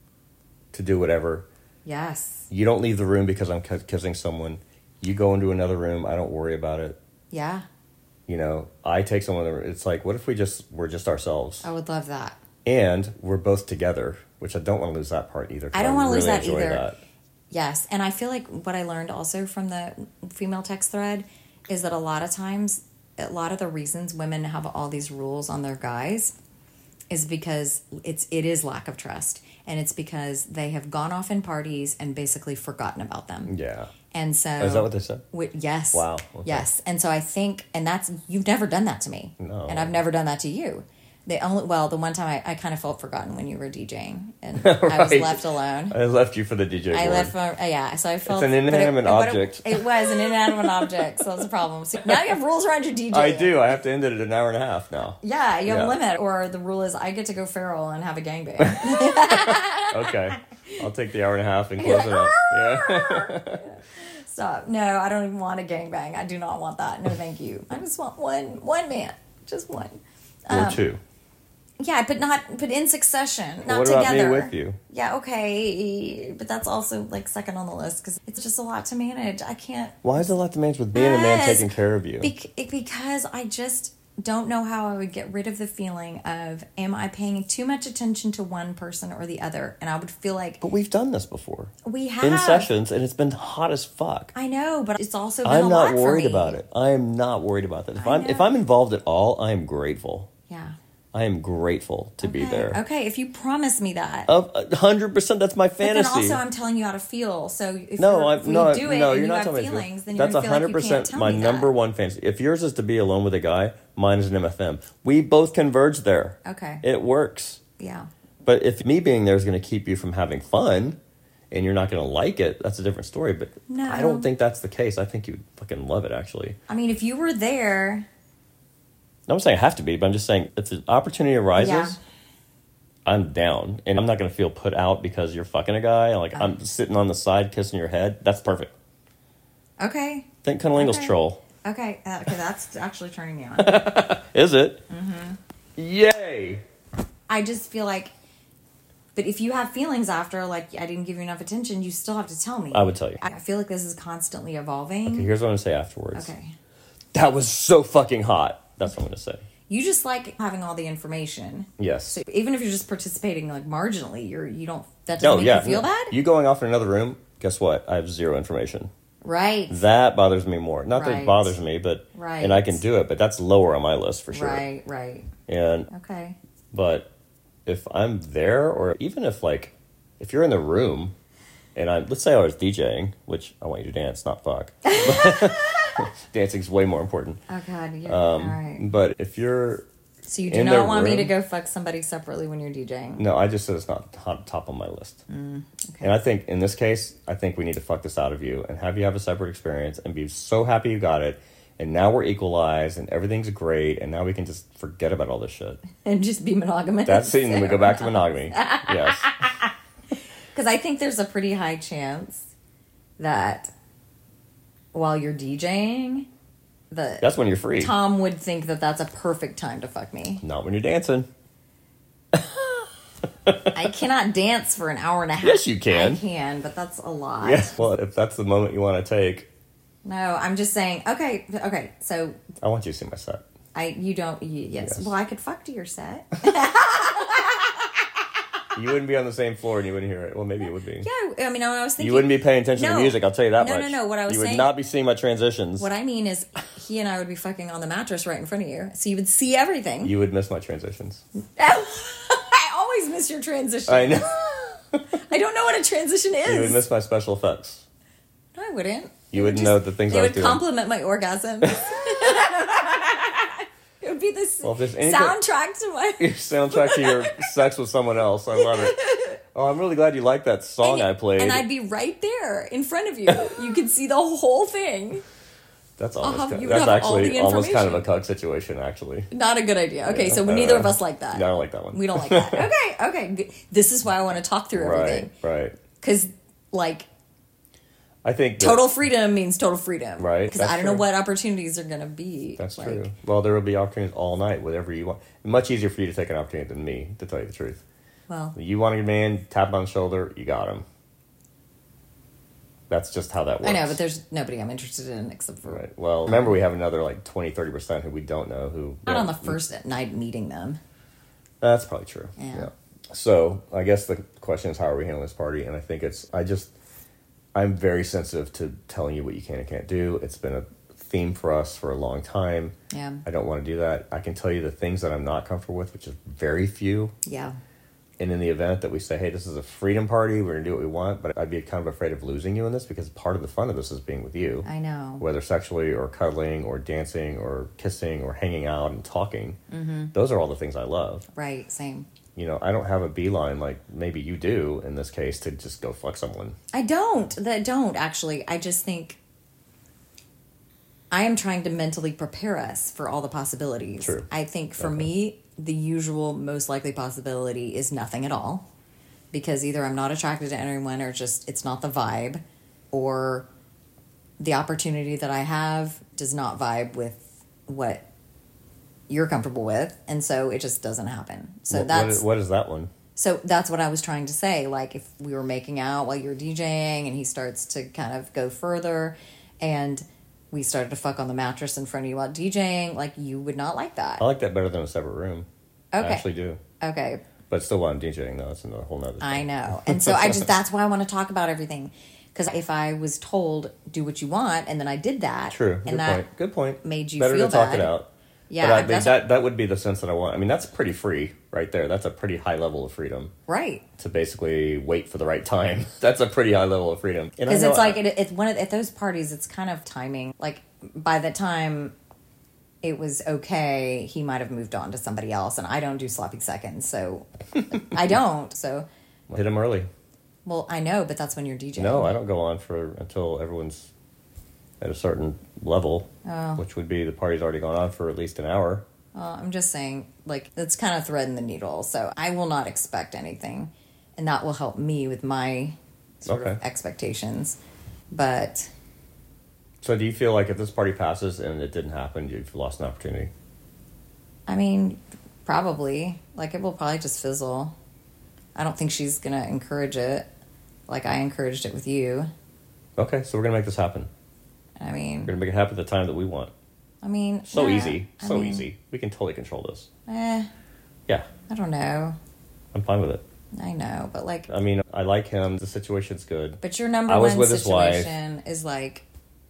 to do whatever? Yes. You don't leave the room because I'm kissing someone. You go into another room. I don't worry about it. Yeah, I take someone. It's like, what if we're just ourselves, I would love that. and we're both together, which I don't want to lose that part either. 'cause I don't wanna lose that enjoy either. that. Yes, and I feel like what I learned also from the female text thread is that a lot of times a lot of the reasons women have all these rules on their guys is because it is lack of trust. And it's because they have gone off in parties and basically forgotten about them. Yeah. And so... Is that what they said? Yes. Wow. Okay. Yes. And so I think... And that's... You've never done that to me. No. And I've never done that to you. The one time I kind of felt forgotten when you were DJing. And right. I was left alone. I left you for the DJ board. I left for... yeah. So I felt... It's an inanimate object. It was an inanimate object. So that's a problem. So now you have rules around your DJ. I do. I have to end it at an hour and a half now. Yeah. You have a limit. Or the rule is I get to go feral and have a gangbang. Okay. I'll take the hour and a half and close it up. Yeah. Stop. No, I don't even want a gangbang. I do not want that. No, thank you. I just want one man. Just one. Or two. Yeah, but in succession, not what together. about me with you? Yeah, okay. But that's also like second on the list because it's just a lot to manage. I can't. Why is it a lot to manage with being a man taking care of you? Because I just don't know how I would get rid of the feeling of, am I paying too much attention to one person or the other? And I would feel like... But we've done this before. We have. In sessions, and it's been hot as fuck. I know, but it's also been I'm a lot not for worried me. about it. I am not worried about that. I If know. I'm involved at all, I am grateful. Yeah. I am grateful to be there. Okay, if you promise me that. 100%, that's my fantasy. But then also I'm telling you how to feel. So if we do it you're and not you telling have me. feelings, then you're That's going to feel like you can't 100% tell my me number that. one fantasy. If yours is to be alone with a guy, mine is an MFM. We both converge there. Okay. It works. Yeah. But if me being there is going to keep you from having fun and you're not going to like it, that's a different story. But No. I don't think that's the case. I think you fucking love it, actually. I mean, if you were there... I'm not saying I have to be, but I'm just saying if the opportunity arises, Yeah. I'm down. And I'm not going to feel put out because you're fucking a guy. Like, I'm sitting on the side kissing your head. That's perfect. Okay. Think Cunnilingus Okay. troll. Okay, that's actually turning me on. Is it? Mm-hmm. Yay! I just feel like... But if you have feelings after, like, I didn't give you enough attention, you still have to tell me. I would tell you. I feel like this is constantly evolving. Okay, here's what I'm going to say afterwards. Okay. That was so fucking hot. That's what I'm going to say. You just like having all the information. Yes. So even if you're just participating like marginally, you don't... That doesn't make you feel bad? You going off in another room, guess what? I have zero information. Right. That bothers me more. Not that Right. it bothers me, but... Right. And I can do it, but that's lower on my list for sure. Right. And... Okay. But if I'm there, or even if you're in the room, and let's say I was DJing, which I want you to dance, not fuck. Dancing's way more important. Oh, God. Yeah. All right. But if you're... So you do in not their want me to room- go fuck somebody separately when you're DJing? No, I just said it's not top on my list. Okay. And I think, in this case, we need to fuck this out of you and have you have a separate experience and be so happy you got it. And now we're equalized and everything's great. And now we can just forget about all this shit. And just be monogamous? That's it. And then we go back to monogamy. Yes. Because I think there's a pretty high chance that while you're DJing, That's when you're free. Tom would think that that's a perfect time to fuck me. Not when you're dancing. I cannot dance for an hour and a half. Yes, you can. I can, but that's a lot. Yeah. Well, if that's the moment you want to take, No, I'm just saying. Okay. So I want you to see my set. yes. Yes. Well, I could fuck to your set. You wouldn't be on the same floor and you wouldn't hear it. Well, maybe it would be. Yeah, I mean, I was thinking You wouldn't be paying attention to No. music, I'll tell you that No, much. no. What I was You saying- would not be seeing my transitions. What I mean is, he and I would be fucking on the mattress right in front of you, so you would see everything. You would miss my transitions. I always miss your transition. I know. I don't know what a transition is. You would miss my special effects. No, I wouldn't. You wouldn't know the things They I was would doing. compliment my orgasms. It would be this Well, if there's anything- soundtrack to my... Your soundtrack to your sex with someone else. I love it. Oh, I'm really glad you liked that song I played. And I'd be right there in front of you. You could see the whole thing. That's you almost would that's have all actually the almost kind of a information. cuck situation, actually. Not a good idea. Okay, Yeah. so neither of us like that. I don't like that one. We don't like that. Okay. Good. This is why I want to talk through everything. Right. Because, like, I think that- total freedom means total freedom. Right, Because that's I don't know true. what opportunities are going to be. That's like, true. Well, there will be opportunities all night, whatever you want. Much easier for you to take an opportunity than me, to tell you the truth. Well, You want a man, tap him on the shoulder, you got him. That's just how that works. I know, but there's nobody I'm interested in except for... Right. Well, remember we have another 20-30% who we don't know who... Not on the first night meeting them. That's probably true. Yeah. So, I guess the question is, how are we handling this party? And I think I'm very sensitive to telling you what you can and can't do. It's been a theme for us for a long time. Yeah. I don't want to do that. I can tell you the things that I'm not comfortable with, which is very few. Yeah. And in the event that we say, hey, this is a freedom party, we're going to do what we want, but I'd be kind of afraid of losing you in this because part of the fun of this is being with you. I know. Whether sexually or cuddling or dancing or kissing or hanging out and talking. Mm-hmm. Those are all the things I love. Right, same. You know, I don't have a beeline like maybe you do in this case to just go fuck someone. I don't actually. I just think I am trying to mentally prepare us for all the possibilities. True. I think for me, the usual most likely possibility is nothing at all. Because either I'm not attracted to anyone or just it's not the vibe, or the opportunity that I have does not vibe with what you're comfortable with, and so it just doesn't happen. So what is that one? So that's what I was trying to say. Like, if we were making out while you're DJing and he starts to kind of go further and we started to fuck on the mattress in front of you while DJing, like, you would not like that. I like that better than a separate room. Okay. I actually do. Okay. But still while I'm DJing, though, it's another whole nother thing. I know. And so that's why I want to talk about everything. Because if I was told, do what you want, and then I did that. True. And Good point. Made you better feel to talk bad. it out. Yeah. But that would be the sense that I want. I mean, that's pretty free right there. That's a pretty high level of freedom. Right. To basically wait for the right time. That's a pretty high level of freedom. Because it's like, it's one at those parties, it's kind of timing. Like, by the time it was okay, he might have moved on to somebody else. And I don't do sloppy seconds, so I don't. So hit him early. Well, I know, but that's when you're DJing. No, I don't go on until everyone's at a certain level, which would be the party's already gone on for at least an hour. I'm just saying, like, that's kind of threading the needle. So I will not expect anything, and that will help me with my sort of expectations. But so do you feel like if this party passes and it didn't happen, you've lost an opportunity? I mean, probably. Like, it will probably just fizzle. I don't think she's going to encourage it like I encouraged it with you. Okay, so we're going to make this happen. I mean, we're going to make it happen at the time that we want. I mean, easy. Easy. We can totally control this. Yeah. I don't know. I'm fine with it. I know, but like, I mean, I like him. The situation's good. But your number one situation is like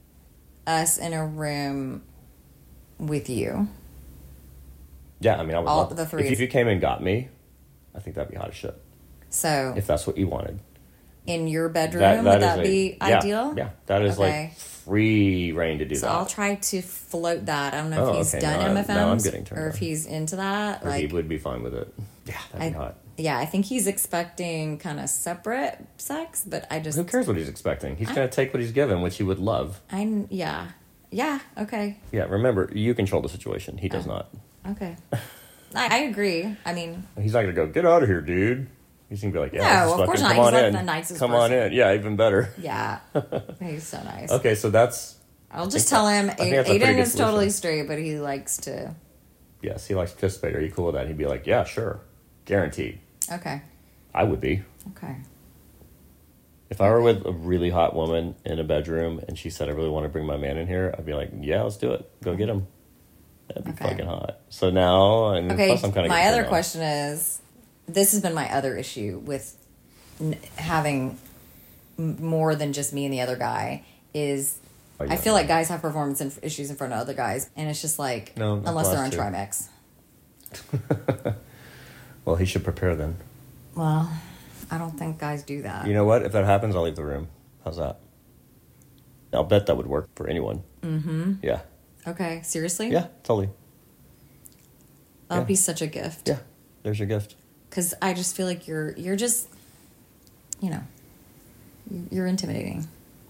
us in a room with you. Yeah, I mean, I would love the three. If you came and got me, I think that'd be hot as shit. So if that's what you wanted. In your bedroom, would that be ideal? Yeah, that is like free reign to do that. So I'll try to float that. I don't know if he's done MFMs now I'm getting turned or if he's into that. Or he would be fine with it. Yeah, that'd be hot. Yeah, I think he's expecting kind of separate sex, but I just... Who cares what he's expecting? He's going to take what he's given, which he would love. Yeah, okay. Yeah, remember, you control the situation. He does not. Okay. I agree. I mean... He's not going to go, get out of here, dude. He's going to be like, yeah, no, of course not. Come on he's in. Like the nicest Come person. on in. Yeah, even better. Yeah. He's so nice. Okay, so that's... I'll just tell him, Aiden is totally straight, but he likes to... Yes, he likes to participate. Are you cool with that? He'd be like, yeah, sure. Guaranteed. Okay. I would be. Okay. If I were with a really hot woman in a bedroom and she said, I really want to bring my man in here, I'd be like, yeah, let's do it. Go get him. That'd be fucking hot. So now, and plus I'm kind of... My other question is, this has been my other issue with having more than just me and the other guy, is I feel like guys have performance issues in front of other guys, and it's just like, unless they're on Trimex. Well, he should prepare then. Well, I don't think guys do that. You know what? If that happens, I'll leave the room. How's that? I'll bet that would work for anyone. Mm-hmm. Yeah. Okay. Seriously? Yeah, totally. That'd be such a gift. Yeah. There's your gift. Because I just feel like you're just, you're intimidating.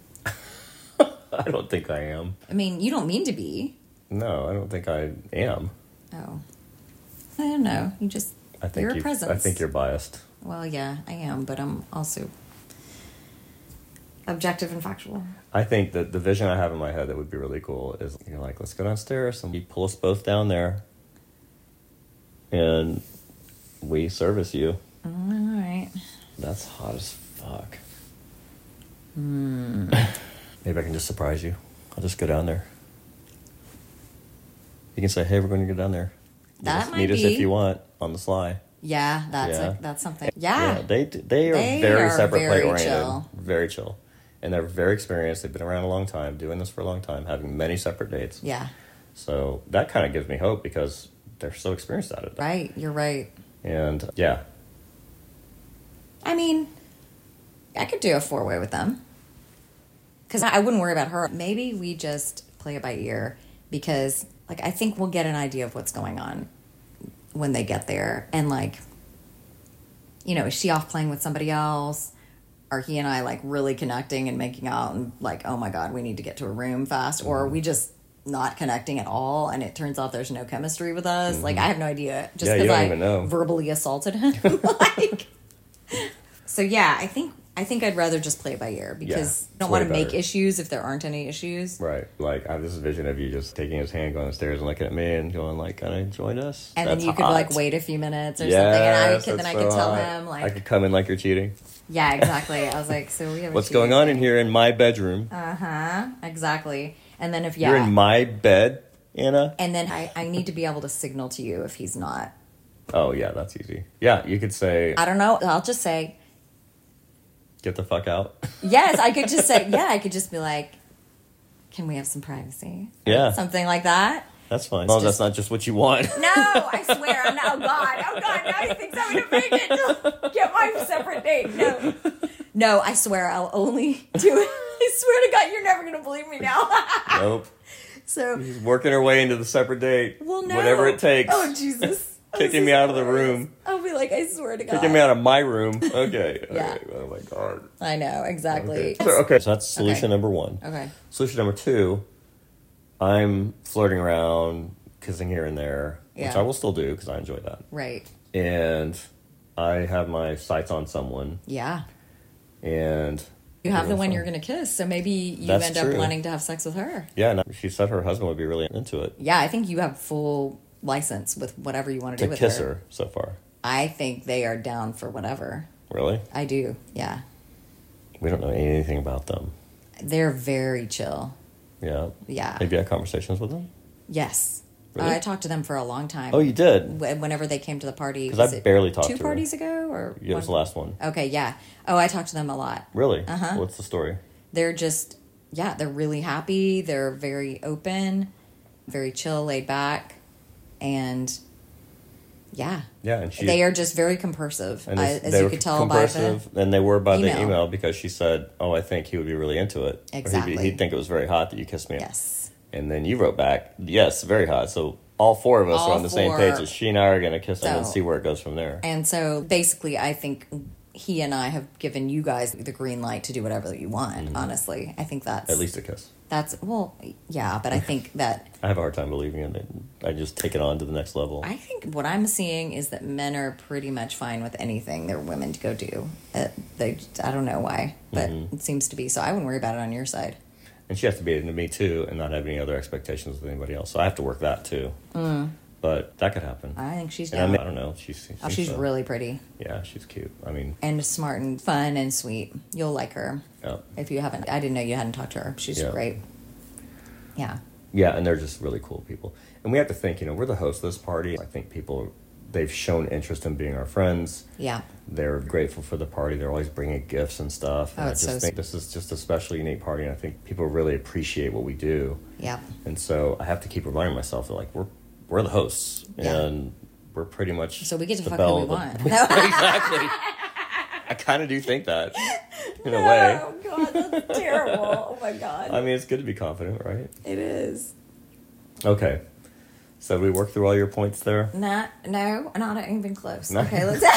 I don't think I am. I mean, you don't mean to be. No, I don't think I am. Oh. I don't know. You're a presence. I think you're biased. Well, yeah, I am, but I'm also objective and factual. I think that the vision I have in my head that would be really cool is, like, let's go downstairs and we pull us both down there and we service you. All right. That's hot as fuck. Maybe I can just surprise you. I'll just go down there. You can say, hey, we're going to go down there. Meet us if you want, on the sly. Yeah, that's something. Yeah. They are very separately oriented. Chill. Very chill. And they're very experienced. They've been around a long time, doing this for a long time, having many separate dates. Yeah. So that kind of gives me hope because they're so experienced at it. Right. You're right. And yeah. I mean, I could do a 4-way with them. Because I wouldn't worry about her. Maybe we just play it by ear because, like, I think we'll get an idea of what's going on when they get there. And, like, you know, is she off playing with somebody else? Are he and I, like, really connecting and making out and, like, oh, my God, we need to get to a room fast? Or are we just not connecting at all and it turns out there's no chemistry with us? Mm-hmm. Like, I have no idea. Just Yeah, you because don't I even know. verbally assaulted him. Like, so, yeah, I think I'd rather just play it by ear because Yeah, I don't way want to make better. issues if there aren't any issues. Right. Like, I have this vision of you just taking his hand, going upstairs and looking at me and going, like, can I join us? And That's then you could, hot. like, wait a few minutes or Yes, something. And I that's could so tell hot. him, like, I could come in like you're cheating. yeah, exactly. I was like, so we have a What's cheating going on in thing. here in my bedroom? Exactly. And then if, You're in my bed, Anna? and then I need to be able to signal to you if he's not. Oh, yeah, that's easy. Yeah, you could say, I don't know. I'll just say, get the fuck out. yes, I could just say, yeah, I could just be like, can we have some privacy? Yeah. Something like that. That's fine. Well, that's not just what you want. No, I swear, I'm not. Oh God, now he thinks I'm gonna make it. Get my separate date. No, I swear, I'll only do it. I swear to God, you're never gonna believe me now. Nope. So, He's working her way into the separate date. well, no. Whatever it takes. Oh, Jesus. Kicking me out of the room. I'll be like, I swear to God. Kicking me out of my room. Okay. Yeah. Okay. Oh, my God. I know, exactly. Okay. So that's solution Okay. number one. Okay. Solution number two, I'm flirting around, kissing here and there, which Yeah. I will still do because I enjoy that. Right. And I have my sights on someone, Yeah. and You have the Really one fun. you're going to kiss, so maybe you That's end true. up wanting to have sex with her. yeah, and she said her husband would be really into it. Yeah, I think you have full license with whatever you want to do To with kiss her. her so far. I think they are down for whatever. Really? I do. Yeah. We don't know anything about them. They're very chill. Yeah. Yeah. Have you had conversations with them? Yes. Really? I talked to them for a long time. Oh, you did? Whenever they came to the party. 'Cause Was I it barely talked to two her. parties ago? Or Yeah, it was the one? last one. Okay, yeah. Oh, I talked to them a lot. Really? Uh-huh. What's the story? They're just, yeah, they're really happy. They're very open, very chill, laid back. And yeah. Yeah, and she... They are just very compersive, And as they you were could tell by the... compersive, and they were by the email. email because she said, "Oh, I think he would be really into it. Or Exactly. he'd think it was very hot that you kissed me." Yes. And then you wrote back, "Yes, very hot." So all four of us All are on the same four. page. That she and I are going to kiss him and So- see where it goes from there. And so basically, I think he and I have given you guys the green light to do whatever you want, honestly. I think that's... At least a kiss. That's, well, yeah, but I think that... I have a hard time believing it. I just take it on to the next level. I think what I'm seeing is that men are pretty much fine with anything their women to go do. I don't know why, but it seems to be. So I wouldn't worry about it on your side. And she has to be into me too, and not have any other expectations with anybody else. So I have to work that too. But that could happen. I think she's And I, down. mean, I don't know. Oh, she's really pretty Yeah, she's cute. I mean, and smart and fun and sweet. You'll like her yeah. if you haven't. I didn't know you hadn't talked to her. She's Yeah. great. Yeah. Yeah, and they're just really cool people. And we have to think, we're the host of this party. I think people, they've shown interest in being our friends. Yeah. They're grateful for the party. They're always bringing gifts and stuff. And Oh, I it's just so think this is just a special, unique party. And I think people really appreciate what we do. Yeah. And so I have to keep reminding myself that, like, we're the hosts. Yeah. And we're pretty much So we get to the fuck belle who we of the- want. Exactly. I kind of do think that, in a way. Oh, God, that's terrible. Oh, my God. I mean, it's good to be confident, right? It is. Okay. So we worked through all your points there? No, not even close. No. Okay, let's...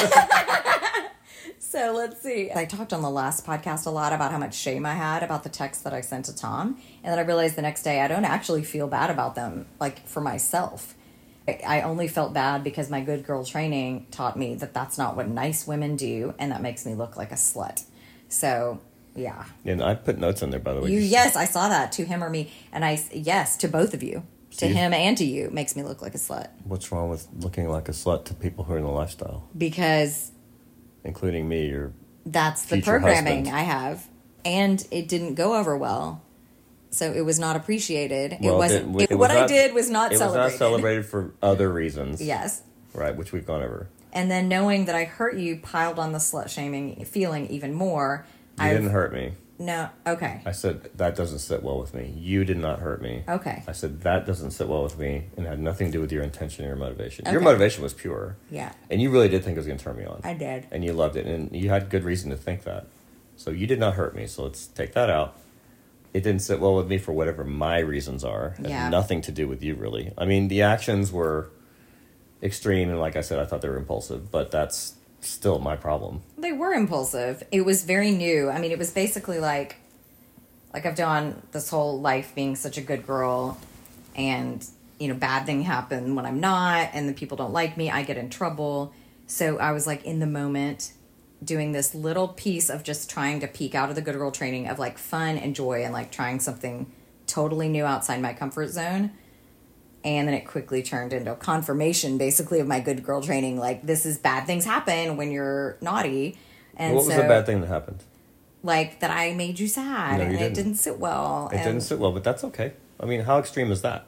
So let's see. I talked on the last podcast a lot about how much shame I had about the text that I sent to Tom. And then I realized the next day I don't actually feel bad about them, like, for myself. I only felt bad because my good girl training taught me that that's not what nice women do, and that makes me look like a slut. So, yeah. And I put notes in there, by the way. Yes, I saw that, to him or me. And yes, to both of you. To See? him and to you, makes me look like a slut. What's wrong with looking like a slut to people who are in the lifestyle? Because Including me, your that's the future programming husband. I have. And it didn't go over well. So it was not appreciated. Well, it wasn't. it was what I not- did was not It celebrated. was not celebrated for other reasons. Yes. Right, which we've gone over. And then knowing that I hurt you piled on the slut shaming feeling even more. You didn't hurt me. No, okay. I said, that doesn't sit well with me. You did not hurt me. Okay. I said, that doesn't sit well with me, and had nothing to do with your intention or your motivation. Okay. Your motivation was pure. Yeah. And you really did think it was going to turn me on. I did. And you loved it, and you had good reason to think that. So you did not hurt me, so let's take that out. It didn't sit well with me for whatever my reasons are. It had nothing to do with you, really. I mean, the actions were extreme, and like I said, I thought they were impulsive, but that's still my problem. They were impulsive. It was very new. I mean, it was basically like I've done this whole life being such a good girl, and, you know, bad thing happen when I'm not, and the people don't like me, I get in trouble. So I was like in the moment doing this little piece of just trying to peek out of the good girl training of like fun and joy and like trying something totally new outside my comfort zone. And then it quickly turned into a confirmation, basically, of my good girl training. Like, this is bad things happen when you're naughty. And what was the bad thing that happened? Like, that I made you sad, No, you and didn't. it didn't sit well. It didn't sit well, but that's okay. I mean, how extreme is that?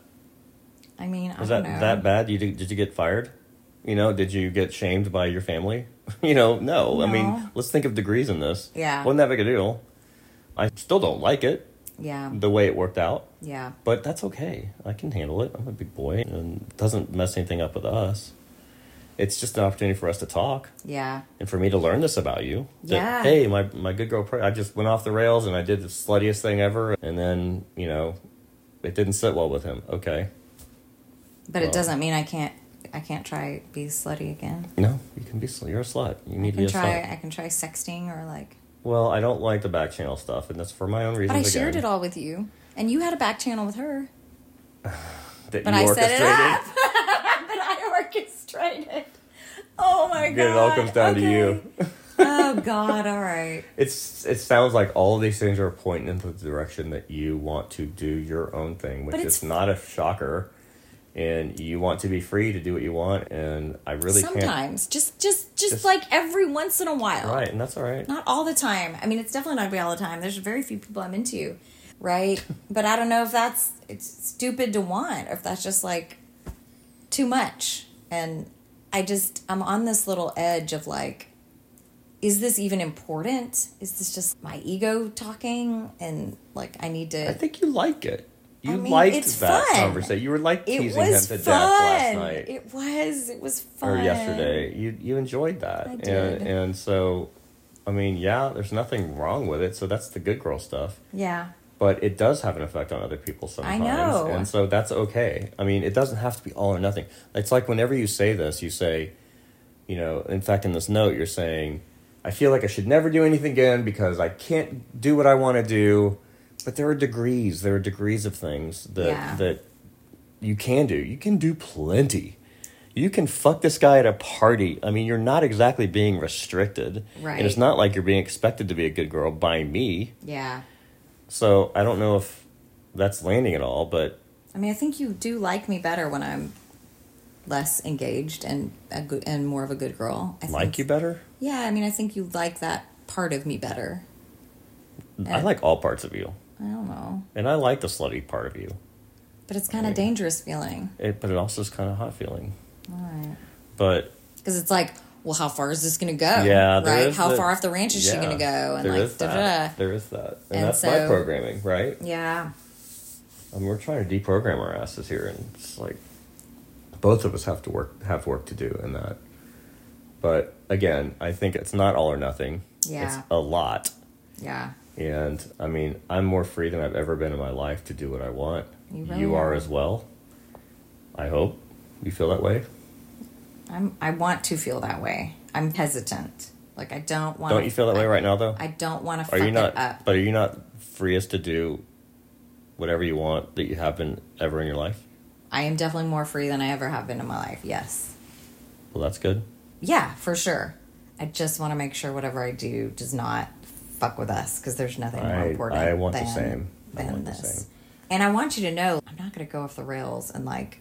I mean, I Was don't that know. that bad? Did you get fired? You know, did you get shamed by your family? You know, no. I mean, No. let's think of degrees in this. Yeah. Wasn't that big a deal. I still don't like it, Yeah. the way it worked out. Yeah. But that's okay. I can handle it. I'm a big boy, and it doesn't mess anything up with us. It's just an opportunity for us to talk, Yeah. and for me to learn this about you. That, Yeah. hey, my good girl, I just went off the rails, and I did the sluttiest thing ever, and then, you know, it didn't sit well with him. Okay. But it doesn't mean I can't try be slutty again. No, you can be. You're a slut. You need to be a slut. I can try sexting or like. Well, I don't like the back channel stuff, and that's for my own reasons. But I shared again. it all with you, and you had a back channel with her. That But you I set it orchestrated. up. But I orchestrated. Oh my god! Again, it all comes down to you. Oh god! All right. It sounds like all of these things are pointing into the direction that you want to do your own thing, which But is it's- not a shocker. And you want to be free to do what you want, and I really can't. Sometimes, just like every once in a while, Right, and that's all right. Not all the time. I mean, it's definitely not gonna be all the time. There's very few people I'm into, right? But I don't know if it's stupid to want, or if that's just like too much. And I'm on this little edge of like, is this even important? Is this just my ego talking? And like, I need to. I think you like it. You I mean, liked it's that fun. conversation. You were like It teasing him was to death fun. last night. It was fun. Or yesterday. You enjoyed that. I did. And so, I mean, yeah, there's nothing wrong with it. So that's the good girl stuff. Yeah. But it does have an effect on other people sometimes. I know. And so that's okay. I mean, it doesn't have to be all or nothing. It's like whenever you say this, you say, you know, in fact, in this note, you're saying, I feel like I should never do anything again because I can't do what I want to do. But there are degrees. There are degrees of things that you can do. You can do plenty. You can fuck this guy at a party. I mean, you're not exactly being restricted. Right. And it's not like you're being expected to be a good girl by me. Yeah. So I don't know if that's landing at all, but I mean, I think you do like me better when I'm less engaged and more of a good girl. I like think. you better? Yeah, I mean, I think you like that part of me better. I like all parts of you. I don't know, And I like the slutty part of you. but it's kind of dangerous feeling. But it also is kind of hot feeling. All right. But Because it's like, well, how far is this going to go? yeah, there right. is How the- far off the ranch is she yeah, going to go? And there like, is that. There is that. And that's my so- programming, right? Yeah. I mean, we're trying to deprogram our asses here, and it's like both of us have work to do in that. But again, I think it's not all or nothing. Yeah. It's a lot. Yeah. And I mean, I'm more free than I've ever been in my life to do what I want. You really You are are. as well. I hope you feel that way. I want to feel that way. I'm hesitant. Like, I don't want. Don't you feel that way right now, though? I don't want to fuck Are you it not? up. But are you not freest to do whatever you want that you have been ever in your life? I am definitely more free than I ever have been in my life. Yes. Well, that's good. Yeah, for sure. I just want to make sure whatever I do does not fuck with us, because there's nothing more important. I want the than, same. I Than want the this. same. And I want you to know, I'm not going to go off the rails and like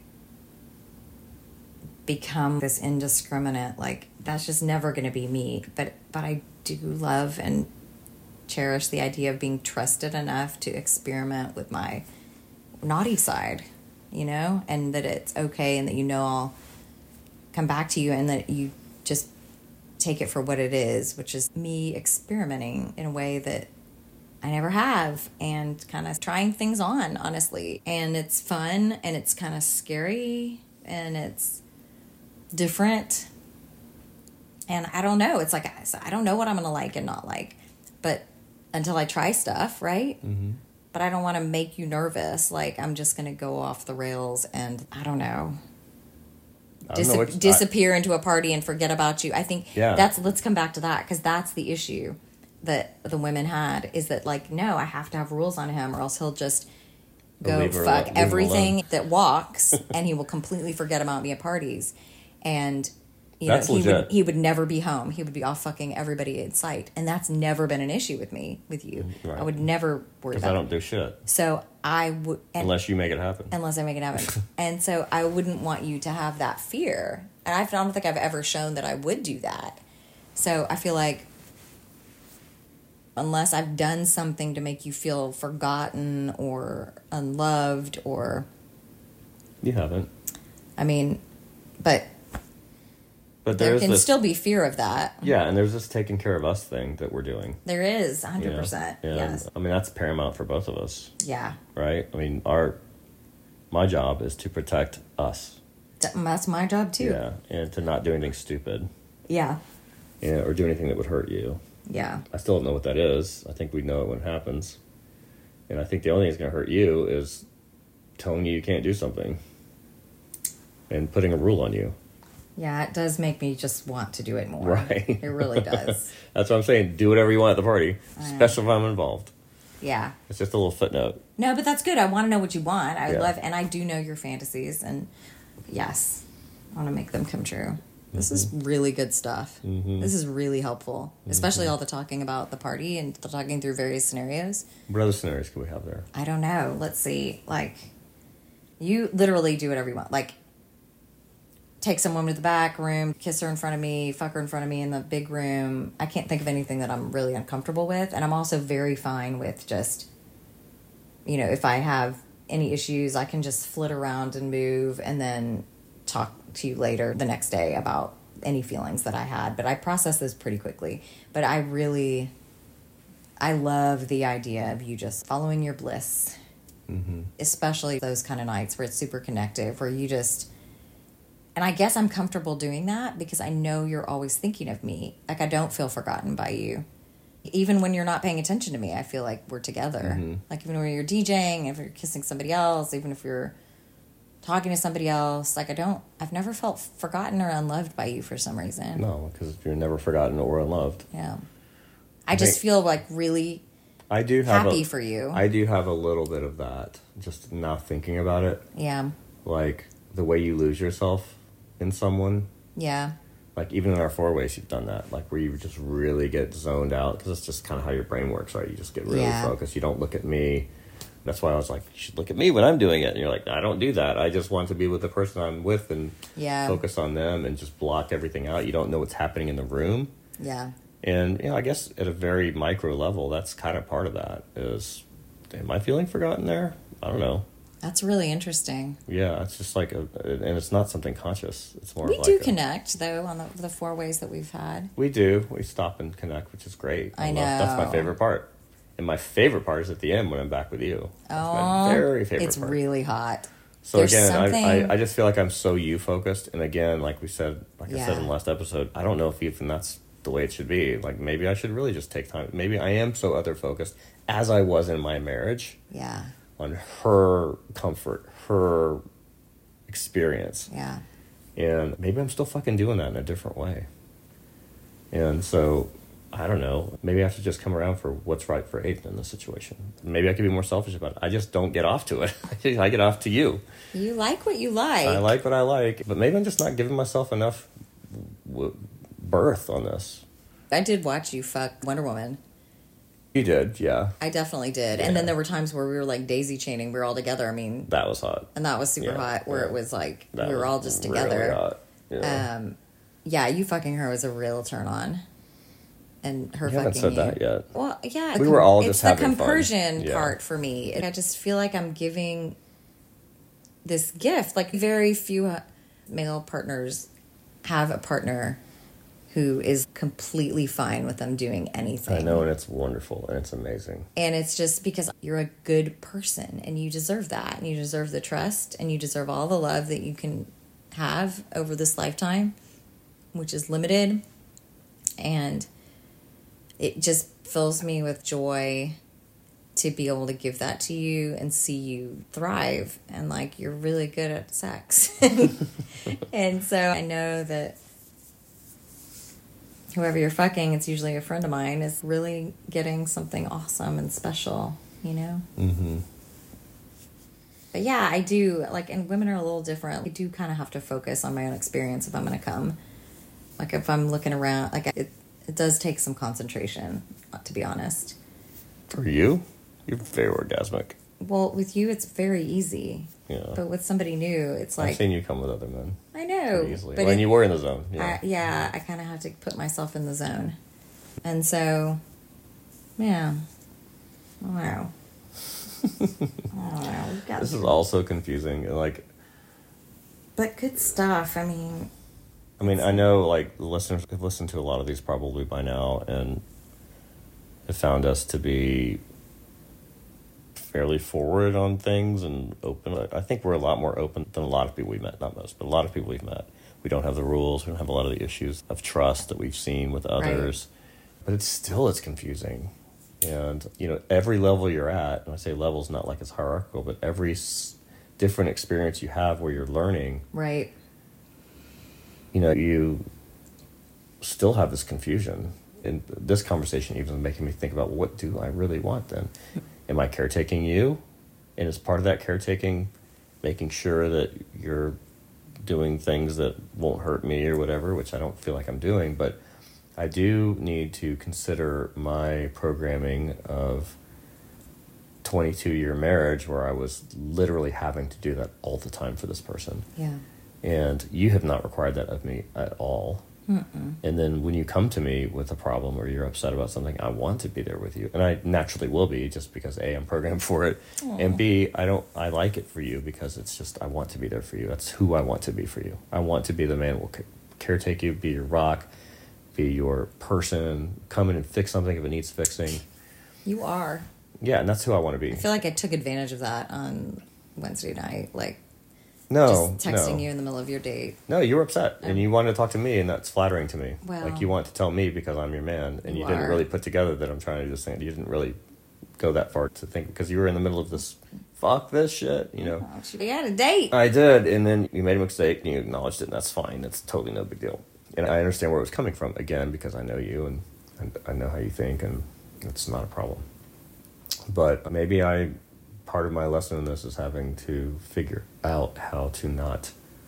become this indiscriminate. Like, that's just never going to be me. But I do love and cherish the idea of being trusted enough to experiment with my naughty side, you know, and that it's okay, and that, you know, I'll come back to you, and that you just take it for what it is, which is me experimenting in a way that I never have, and kind of trying things on, honestly. And it's fun, and it's kind of scary, and it's different. And I don't know. It's like, I don't know what I'm going to like and not like. But until I try stuff, right? Mm-hmm. But I don't want to make you nervous. Like, I'm just going to go off the rails and, I don't know, disappear into a party and forget about you. I think let's come back to that, because that's the issue that the women had, is that, like, no, I have to have rules on him, or else he'll just go fuck everything that walks, and he will completely forget about me at parties. And, you know, he would never be home. He would be off fucking everybody in sight. And that's never been an issue with you. Right. I would never worry about it. Because I don't do shit. So I would... Unless you make it happen. Unless I make it happen. And so I wouldn't want you to have that fear. And I don't think I've ever shown that I would do that. So I feel like, unless I've done something to make you feel forgotten or unloved or... You haven't. I mean, but there can still be fear of that. Yeah, and there's this taking care of us thing that we're doing. There is, 100%. Yes. I mean, that's paramount for both of us. Yeah. Right? I mean, my job is to protect us. That's my job, too. Yeah, and to not do anything stupid. Yeah. Or do anything that would hurt you. Yeah. I still don't know what that is. I think we know it when it happens. And I think the only thing that's going to hurt you is telling you can't do something and putting a rule on you. Yeah, it does make me just want to do it more. Right. It really does. That's what I'm saying. Do whatever you want at the party, especially if I'm involved. Yeah. It's just a little footnote. No, but that's good. I want to know what you want. I love, and I do know your fantasies, and yes, I want to make them come true. This is really good stuff. Mm-hmm. This is really helpful, especially all the talking about the party and the talking through various scenarios. What other scenarios can we have there? I don't know. Let's see. Like, you literally do whatever you want. Like, take someone to the back room, kiss her in front of me, fuck her in front of me in the big room. I can't think of anything that I'm really uncomfortable with. And I'm also very fine with just, you know, if I have any issues, I can just flit around and move and then talk to you later the next day about any feelings that I had. But I process this pretty quickly. But I love the idea of you just following your bliss. Mm-hmm. Especially those kind of nights where it's super connective, where you just... And I guess I'm comfortable doing that because I know you're always thinking of me. Like, I don't feel forgotten by you. Even when you're not paying attention to me, I feel like we're together. Mm-hmm. Like, even when you're DJing, if you're kissing somebody else, even if you're talking to somebody else, like, I've never felt forgotten or unloved by you for some reason. No, because you're never forgotten or unloved. Yeah. I just feel like really happy for you. I do have a little bit of that, just now thinking about it. Yeah. Like, the way you lose yourself in someone. Yeah. Like, even in our 4-ways, you've done that. Like, where you just really get zoned out, because it's just kind of how your brain works, right? You just get really focused. You don't look at me. That's why I was like, you should look at me when I'm doing it. And you're like, I don't do that. I just want to be with the person I'm with and focus on them and just block everything out. You don't know what's happening in the room. Yeah. And, you know, I guess at a very micro level, that's kind of part of that is, am I feeling forgotten there? I don't know. That's really interesting. Yeah, it's just like and it's not something conscious. It's more. We do connect though on the 4 ways that we've had. We do. We stop and connect, which is great. I know. That's my favorite part. And my favorite part is at the end when I'm back with you. That's my very favorite part. It's really hot. So again, I just feel like I'm so you focused. And again, like I said in the last episode, I don't know if even that's the way it should be. Like, maybe I should really just take time. Maybe I am so other focused as I was in my marriage. Yeah. On her comfort, her experience. Yeah. And maybe I'm still fucking doing that in a different way. And so, I don't know. Maybe I should just come around for what's right for Aiden in this situation. Maybe I could be more selfish about it. I just don't get off to it. I get off to you. You like what you like. I like what I like. But maybe I'm just not giving myself enough birth on this. I did watch you fuck Wonder Woman. You did, yeah. I definitely did. Yeah. And then there were times where we were like daisy chaining. We were all together. I mean... That was hot. And that was super hot, where it was like, we were all just really together. Hot. Yeah. You fucking her was a real turn on. And her you fucking... haven't said that yet. Well, yeah. We were all just having fun. It's the compersion part for me. I just feel like I'm giving this gift. Like, very few male partners have a partner who is completely fine with them doing anything. I know, and it's wonderful, and it's amazing. And it's just because you're a good person, and you deserve that, and you deserve the trust, and you deserve all the love that you can have over this lifetime, which is limited. And it just fills me with joy to be able to give that to you and see you thrive, and like you're really good at sex. And so I know that whoever you're fucking, it's usually a friend of mine, is really getting something awesome and special, you know? Mm-hmm. But yeah, I do, like, and women are a little different. I do kind of have to focus on my own experience if I'm going to come. Like, if I'm looking around, like, it does take some concentration, to be honest. For you? You're very orgasmic. Well, with you, it's very easy. Yeah. But with somebody new, it's like... I've seen you come with other men. I know. Pretty easily. But when you were in the zone. Yeah. I kind of have to put myself in the zone. And so, yeah. Wow. I don't know. We've got This is all so confusing. Like, but good stuff. I mean, I know, like, the listeners have listened to a lot of these probably by now and have found us to be fairly forward on things and open. I think we're a lot more open than a lot of people we've met. Not most, but a lot of people we've met. We don't have the rules. We don't have a lot of the issues of trust that we've seen with others. Right. But it's confusing. And, you know, every level you're at, and I say levels not like it's hierarchical, but every different experience you have where you're learning. Right. You know, you still have this confusion. And this conversation even is making me think about, what do I really want then? Am I caretaking you? And as part of that caretaking, making sure that you're doing things that won't hurt me or whatever, which I don't feel like I'm doing, but I do need to consider my programming of 22-year marriage where I was literally having to do that all the time for this person. Yeah. And you have not required that of me at all. Mm-mm. And then when you come to me with a problem or you're upset about something, I want to be there with you. And I naturally will be, just because A, I'm programmed for it. Aww. And B, I like it for you because it's just, I want to be there for you. That's who I want to be for you. I want to be the man who will caretake you, be your rock, be your person, come in and fix something if it needs fixing. You are. Yeah, and that's who I want to be. I feel like I took advantage of that on Wednesday night. Like, just texting you in the middle of your date. No, you were upset, and you wanted to talk to me, and that's flattering to me. Well, like, you want to tell me because I'm your man, and you didn't really put together that I'm trying to just think. You didn't really go that far to think, because you were in the middle of this, fuck this shit, you know. You had a date. I did, and then you made a mistake, and you acknowledged it, and that's fine. It's totally no big deal. And I understand where it was coming from, again, because I know you, and I know how you think, and it's not a problem. But maybe part of my lesson in this is having to figure out how to not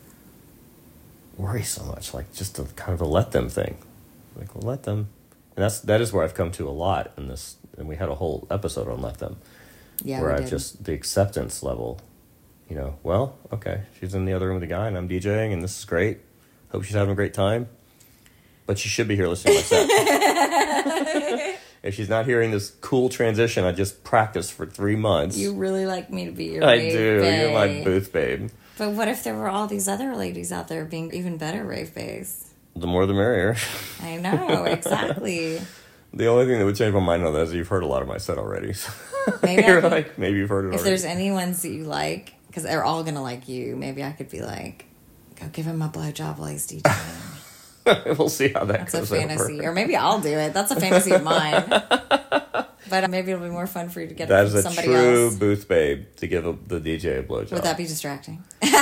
worry so much, like just to kind of a let them thing, like let them. And that is where I've come to a lot in this, and we had a whole episode on let them, where I've just the acceptance level, you know, well, okay, she's in the other room with the guy and I'm DJing and this is great, hope she's having a great time, but she should be here listening to my set. If she's not hearing this cool transition I just practiced for 3 months. You really like me to be your I rave do. bae. You're my booth babe. But what if there were all these other ladies out there being even better rave baes? The more the merrier. I know, exactly. The only thing that would change my mind on that is you've heard a lot of my set already. So maybe maybe you've heard it already. If there's any ones that you like, because they're all going to like you, maybe I could be like, go give him a blowjob while he's DJing. We'll see how that goes. That's a fantasy. Or maybe I'll do it. That's a fantasy of mine. But maybe it'll be more fun for you to get it from somebody else. That is a true booth babe to give the DJ a blowjob. Would that be distracting?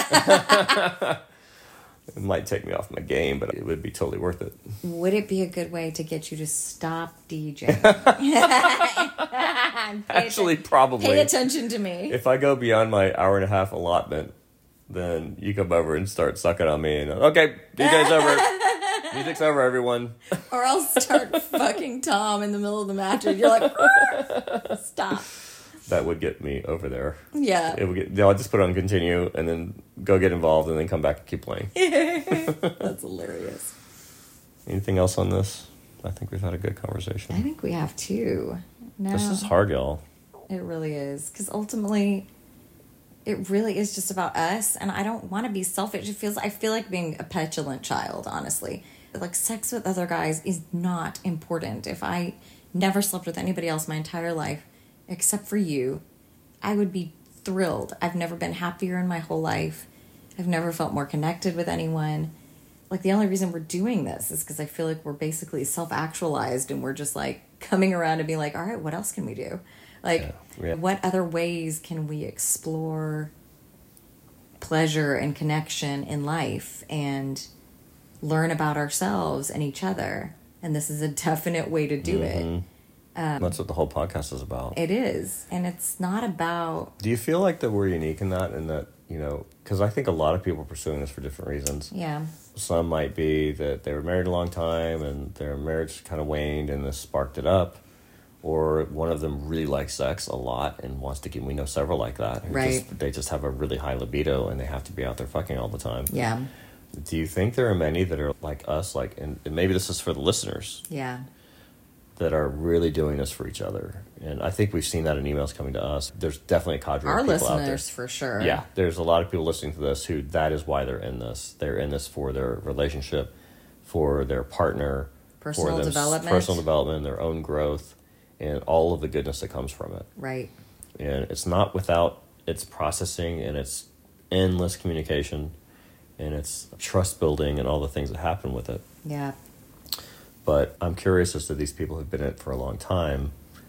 It might take me off my game, but it would be totally worth it. Would it be a good way to get you to stop DJing? Actually, probably. Pay attention to me. If I go beyond my hour-and-a-half allotment, then you come over and start sucking on me. And okay, DJ's over. Music's over, everyone. Or I'll start fucking Tom in the middle of the match, and you're like, stop. That would get me over there. Yeah. I'll just put it on continue and then go get involved and then come back and keep playing. That's hilarious. Anything else on this? I think we've had a good conversation. I think we have too. No. This is hard, y'all. It really is. Because ultimately, it really is just about us. And I don't want to be selfish. I feel like being a petulant child, honestly. like sex with other guys is not important. If I never slept with anybody else my entire life except for you, I would be thrilled. I've never been happier in my whole life. I've never felt more connected with anyone. Like, the only reason we're doing this is because I feel like we're basically self-actualized, and we're just like coming around and being like, all right, what else can we do? Like, what other ways can we explore pleasure and connection in life and learn about ourselves and each other? And this is a definite way to do it. That's what the whole podcast is about. It is. And it's not about... Do you feel like that we're unique in that? And that, you know, because I think a lot of people are pursuing this for different reasons. Yeah. Some might be that they were married a long time and their marriage kind of waned and this sparked it up. Or one of them really likes sex a lot and wants to get... We know several like that. Right. They just have a really high libido and they have to be out there fucking all the time. Yeah. Do you think there are many that are like us, like, and maybe this is for the listeners... Yeah. that are really doing this for each other? And I think we've seen that in emails coming to us. There's definitely a cadre Our of people out there. listeners, for sure. Yeah, there's a lot of people listening to this who that is why they're in this. They're in this for their relationship, for their partner, Personal for development. personal development, their own growth, and all of the goodness that comes from it. Right. And it's not without its processing and its endless communication and its trust building and all the things that happen with it. Yeah. But I'm curious as to these people who've been in it for a long time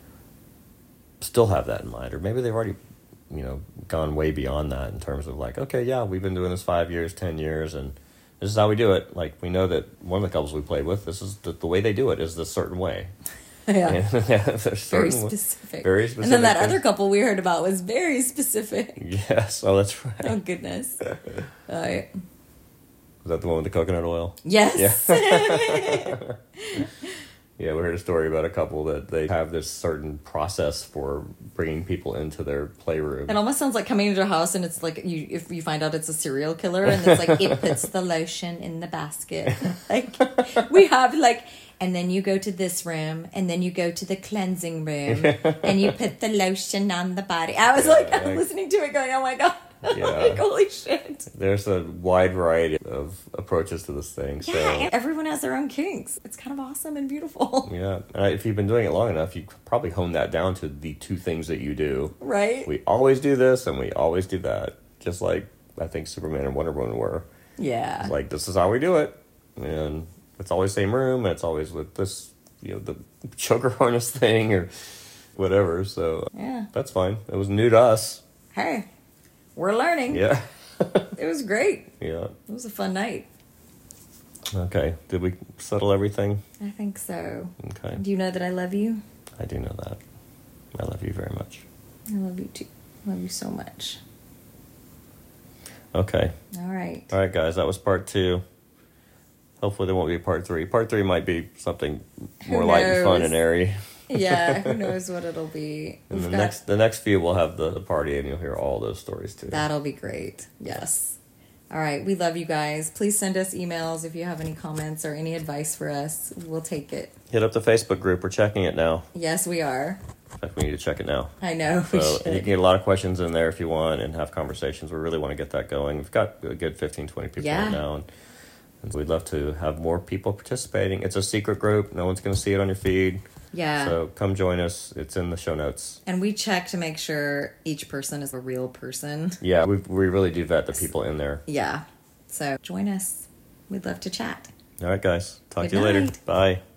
still have that in mind. Or maybe they've already, you know, gone way beyond that in terms of like, okay, yeah, we've been doing this 5 years, 10 years, and this is how we do it. Like, we know that one of the couples we played with, this is the way they do it is this certain way. Yeah. Very specific. Very specific. And then that things. other couple we heard about was very specific. Yes. Oh, that's right. Oh, goodness. All right. Was that the one with the coconut oil? Yes. Yeah. Yeah, we heard a story about a couple that they have this certain process for bringing people into their playroom. It almost sounds like coming into a house and it's like if you find out it's a serial killer and it's like it puts the lotion in the basket. Like we have like, and then you go to this room and then you go to the cleansing room and you put the lotion on the body. I was I'm listening to it going, oh my God. Yeah. Like, holy shit. There's a wide variety of approaches to this thing. Yeah, so. and everyone has their own kinks. It's kind of awesome and beautiful. Yeah, if you've been doing it long enough, you probably hone that down to the two things that you do. Right? We always do this and we always do that. Just like I think Superman and Wonder Woman were. Yeah. It's like, this is how we do it. And it's always same room, and it's always with this, you know, the choker harness thing or whatever. So yeah, that's fine. It was new to us. Hey, we're learning. Yeah. It was great. Yeah. It was a fun night. Okay. Did we settle everything? I think so. Okay. Do you know that I love you? I do know that. I love you very much. I love you too. Love you so much. Okay. All right. All right, guys. That was part 2. Hopefully there won't be a part 3. Part 3 might be something more light and fun and airy. Yeah, who knows what it'll be. And the next few we'll have the party and you'll hear all those stories too. That'll be great. Yes. All right. We love you guys. Please send us emails if you have any comments or any advice for us. We'll take it. Hit up the Facebook group. We're checking it now. Yes, we are. In fact, we need to check it now. I know. We So should. you can get a lot of questions in there if you want and have conversations. We really want to get that going. We've got a good 15, 20 people Yeah. right now. And we'd love to have more people participating. It's a secret group. No one's going to see it on your feed. Yeah. So come join us. It's in the show notes. And we check to make sure each person is a real person. Yeah, we really do vet the people in there. Yeah. So join us. We'd love to chat. All right, guys. Talk Good to you later. night. Bye.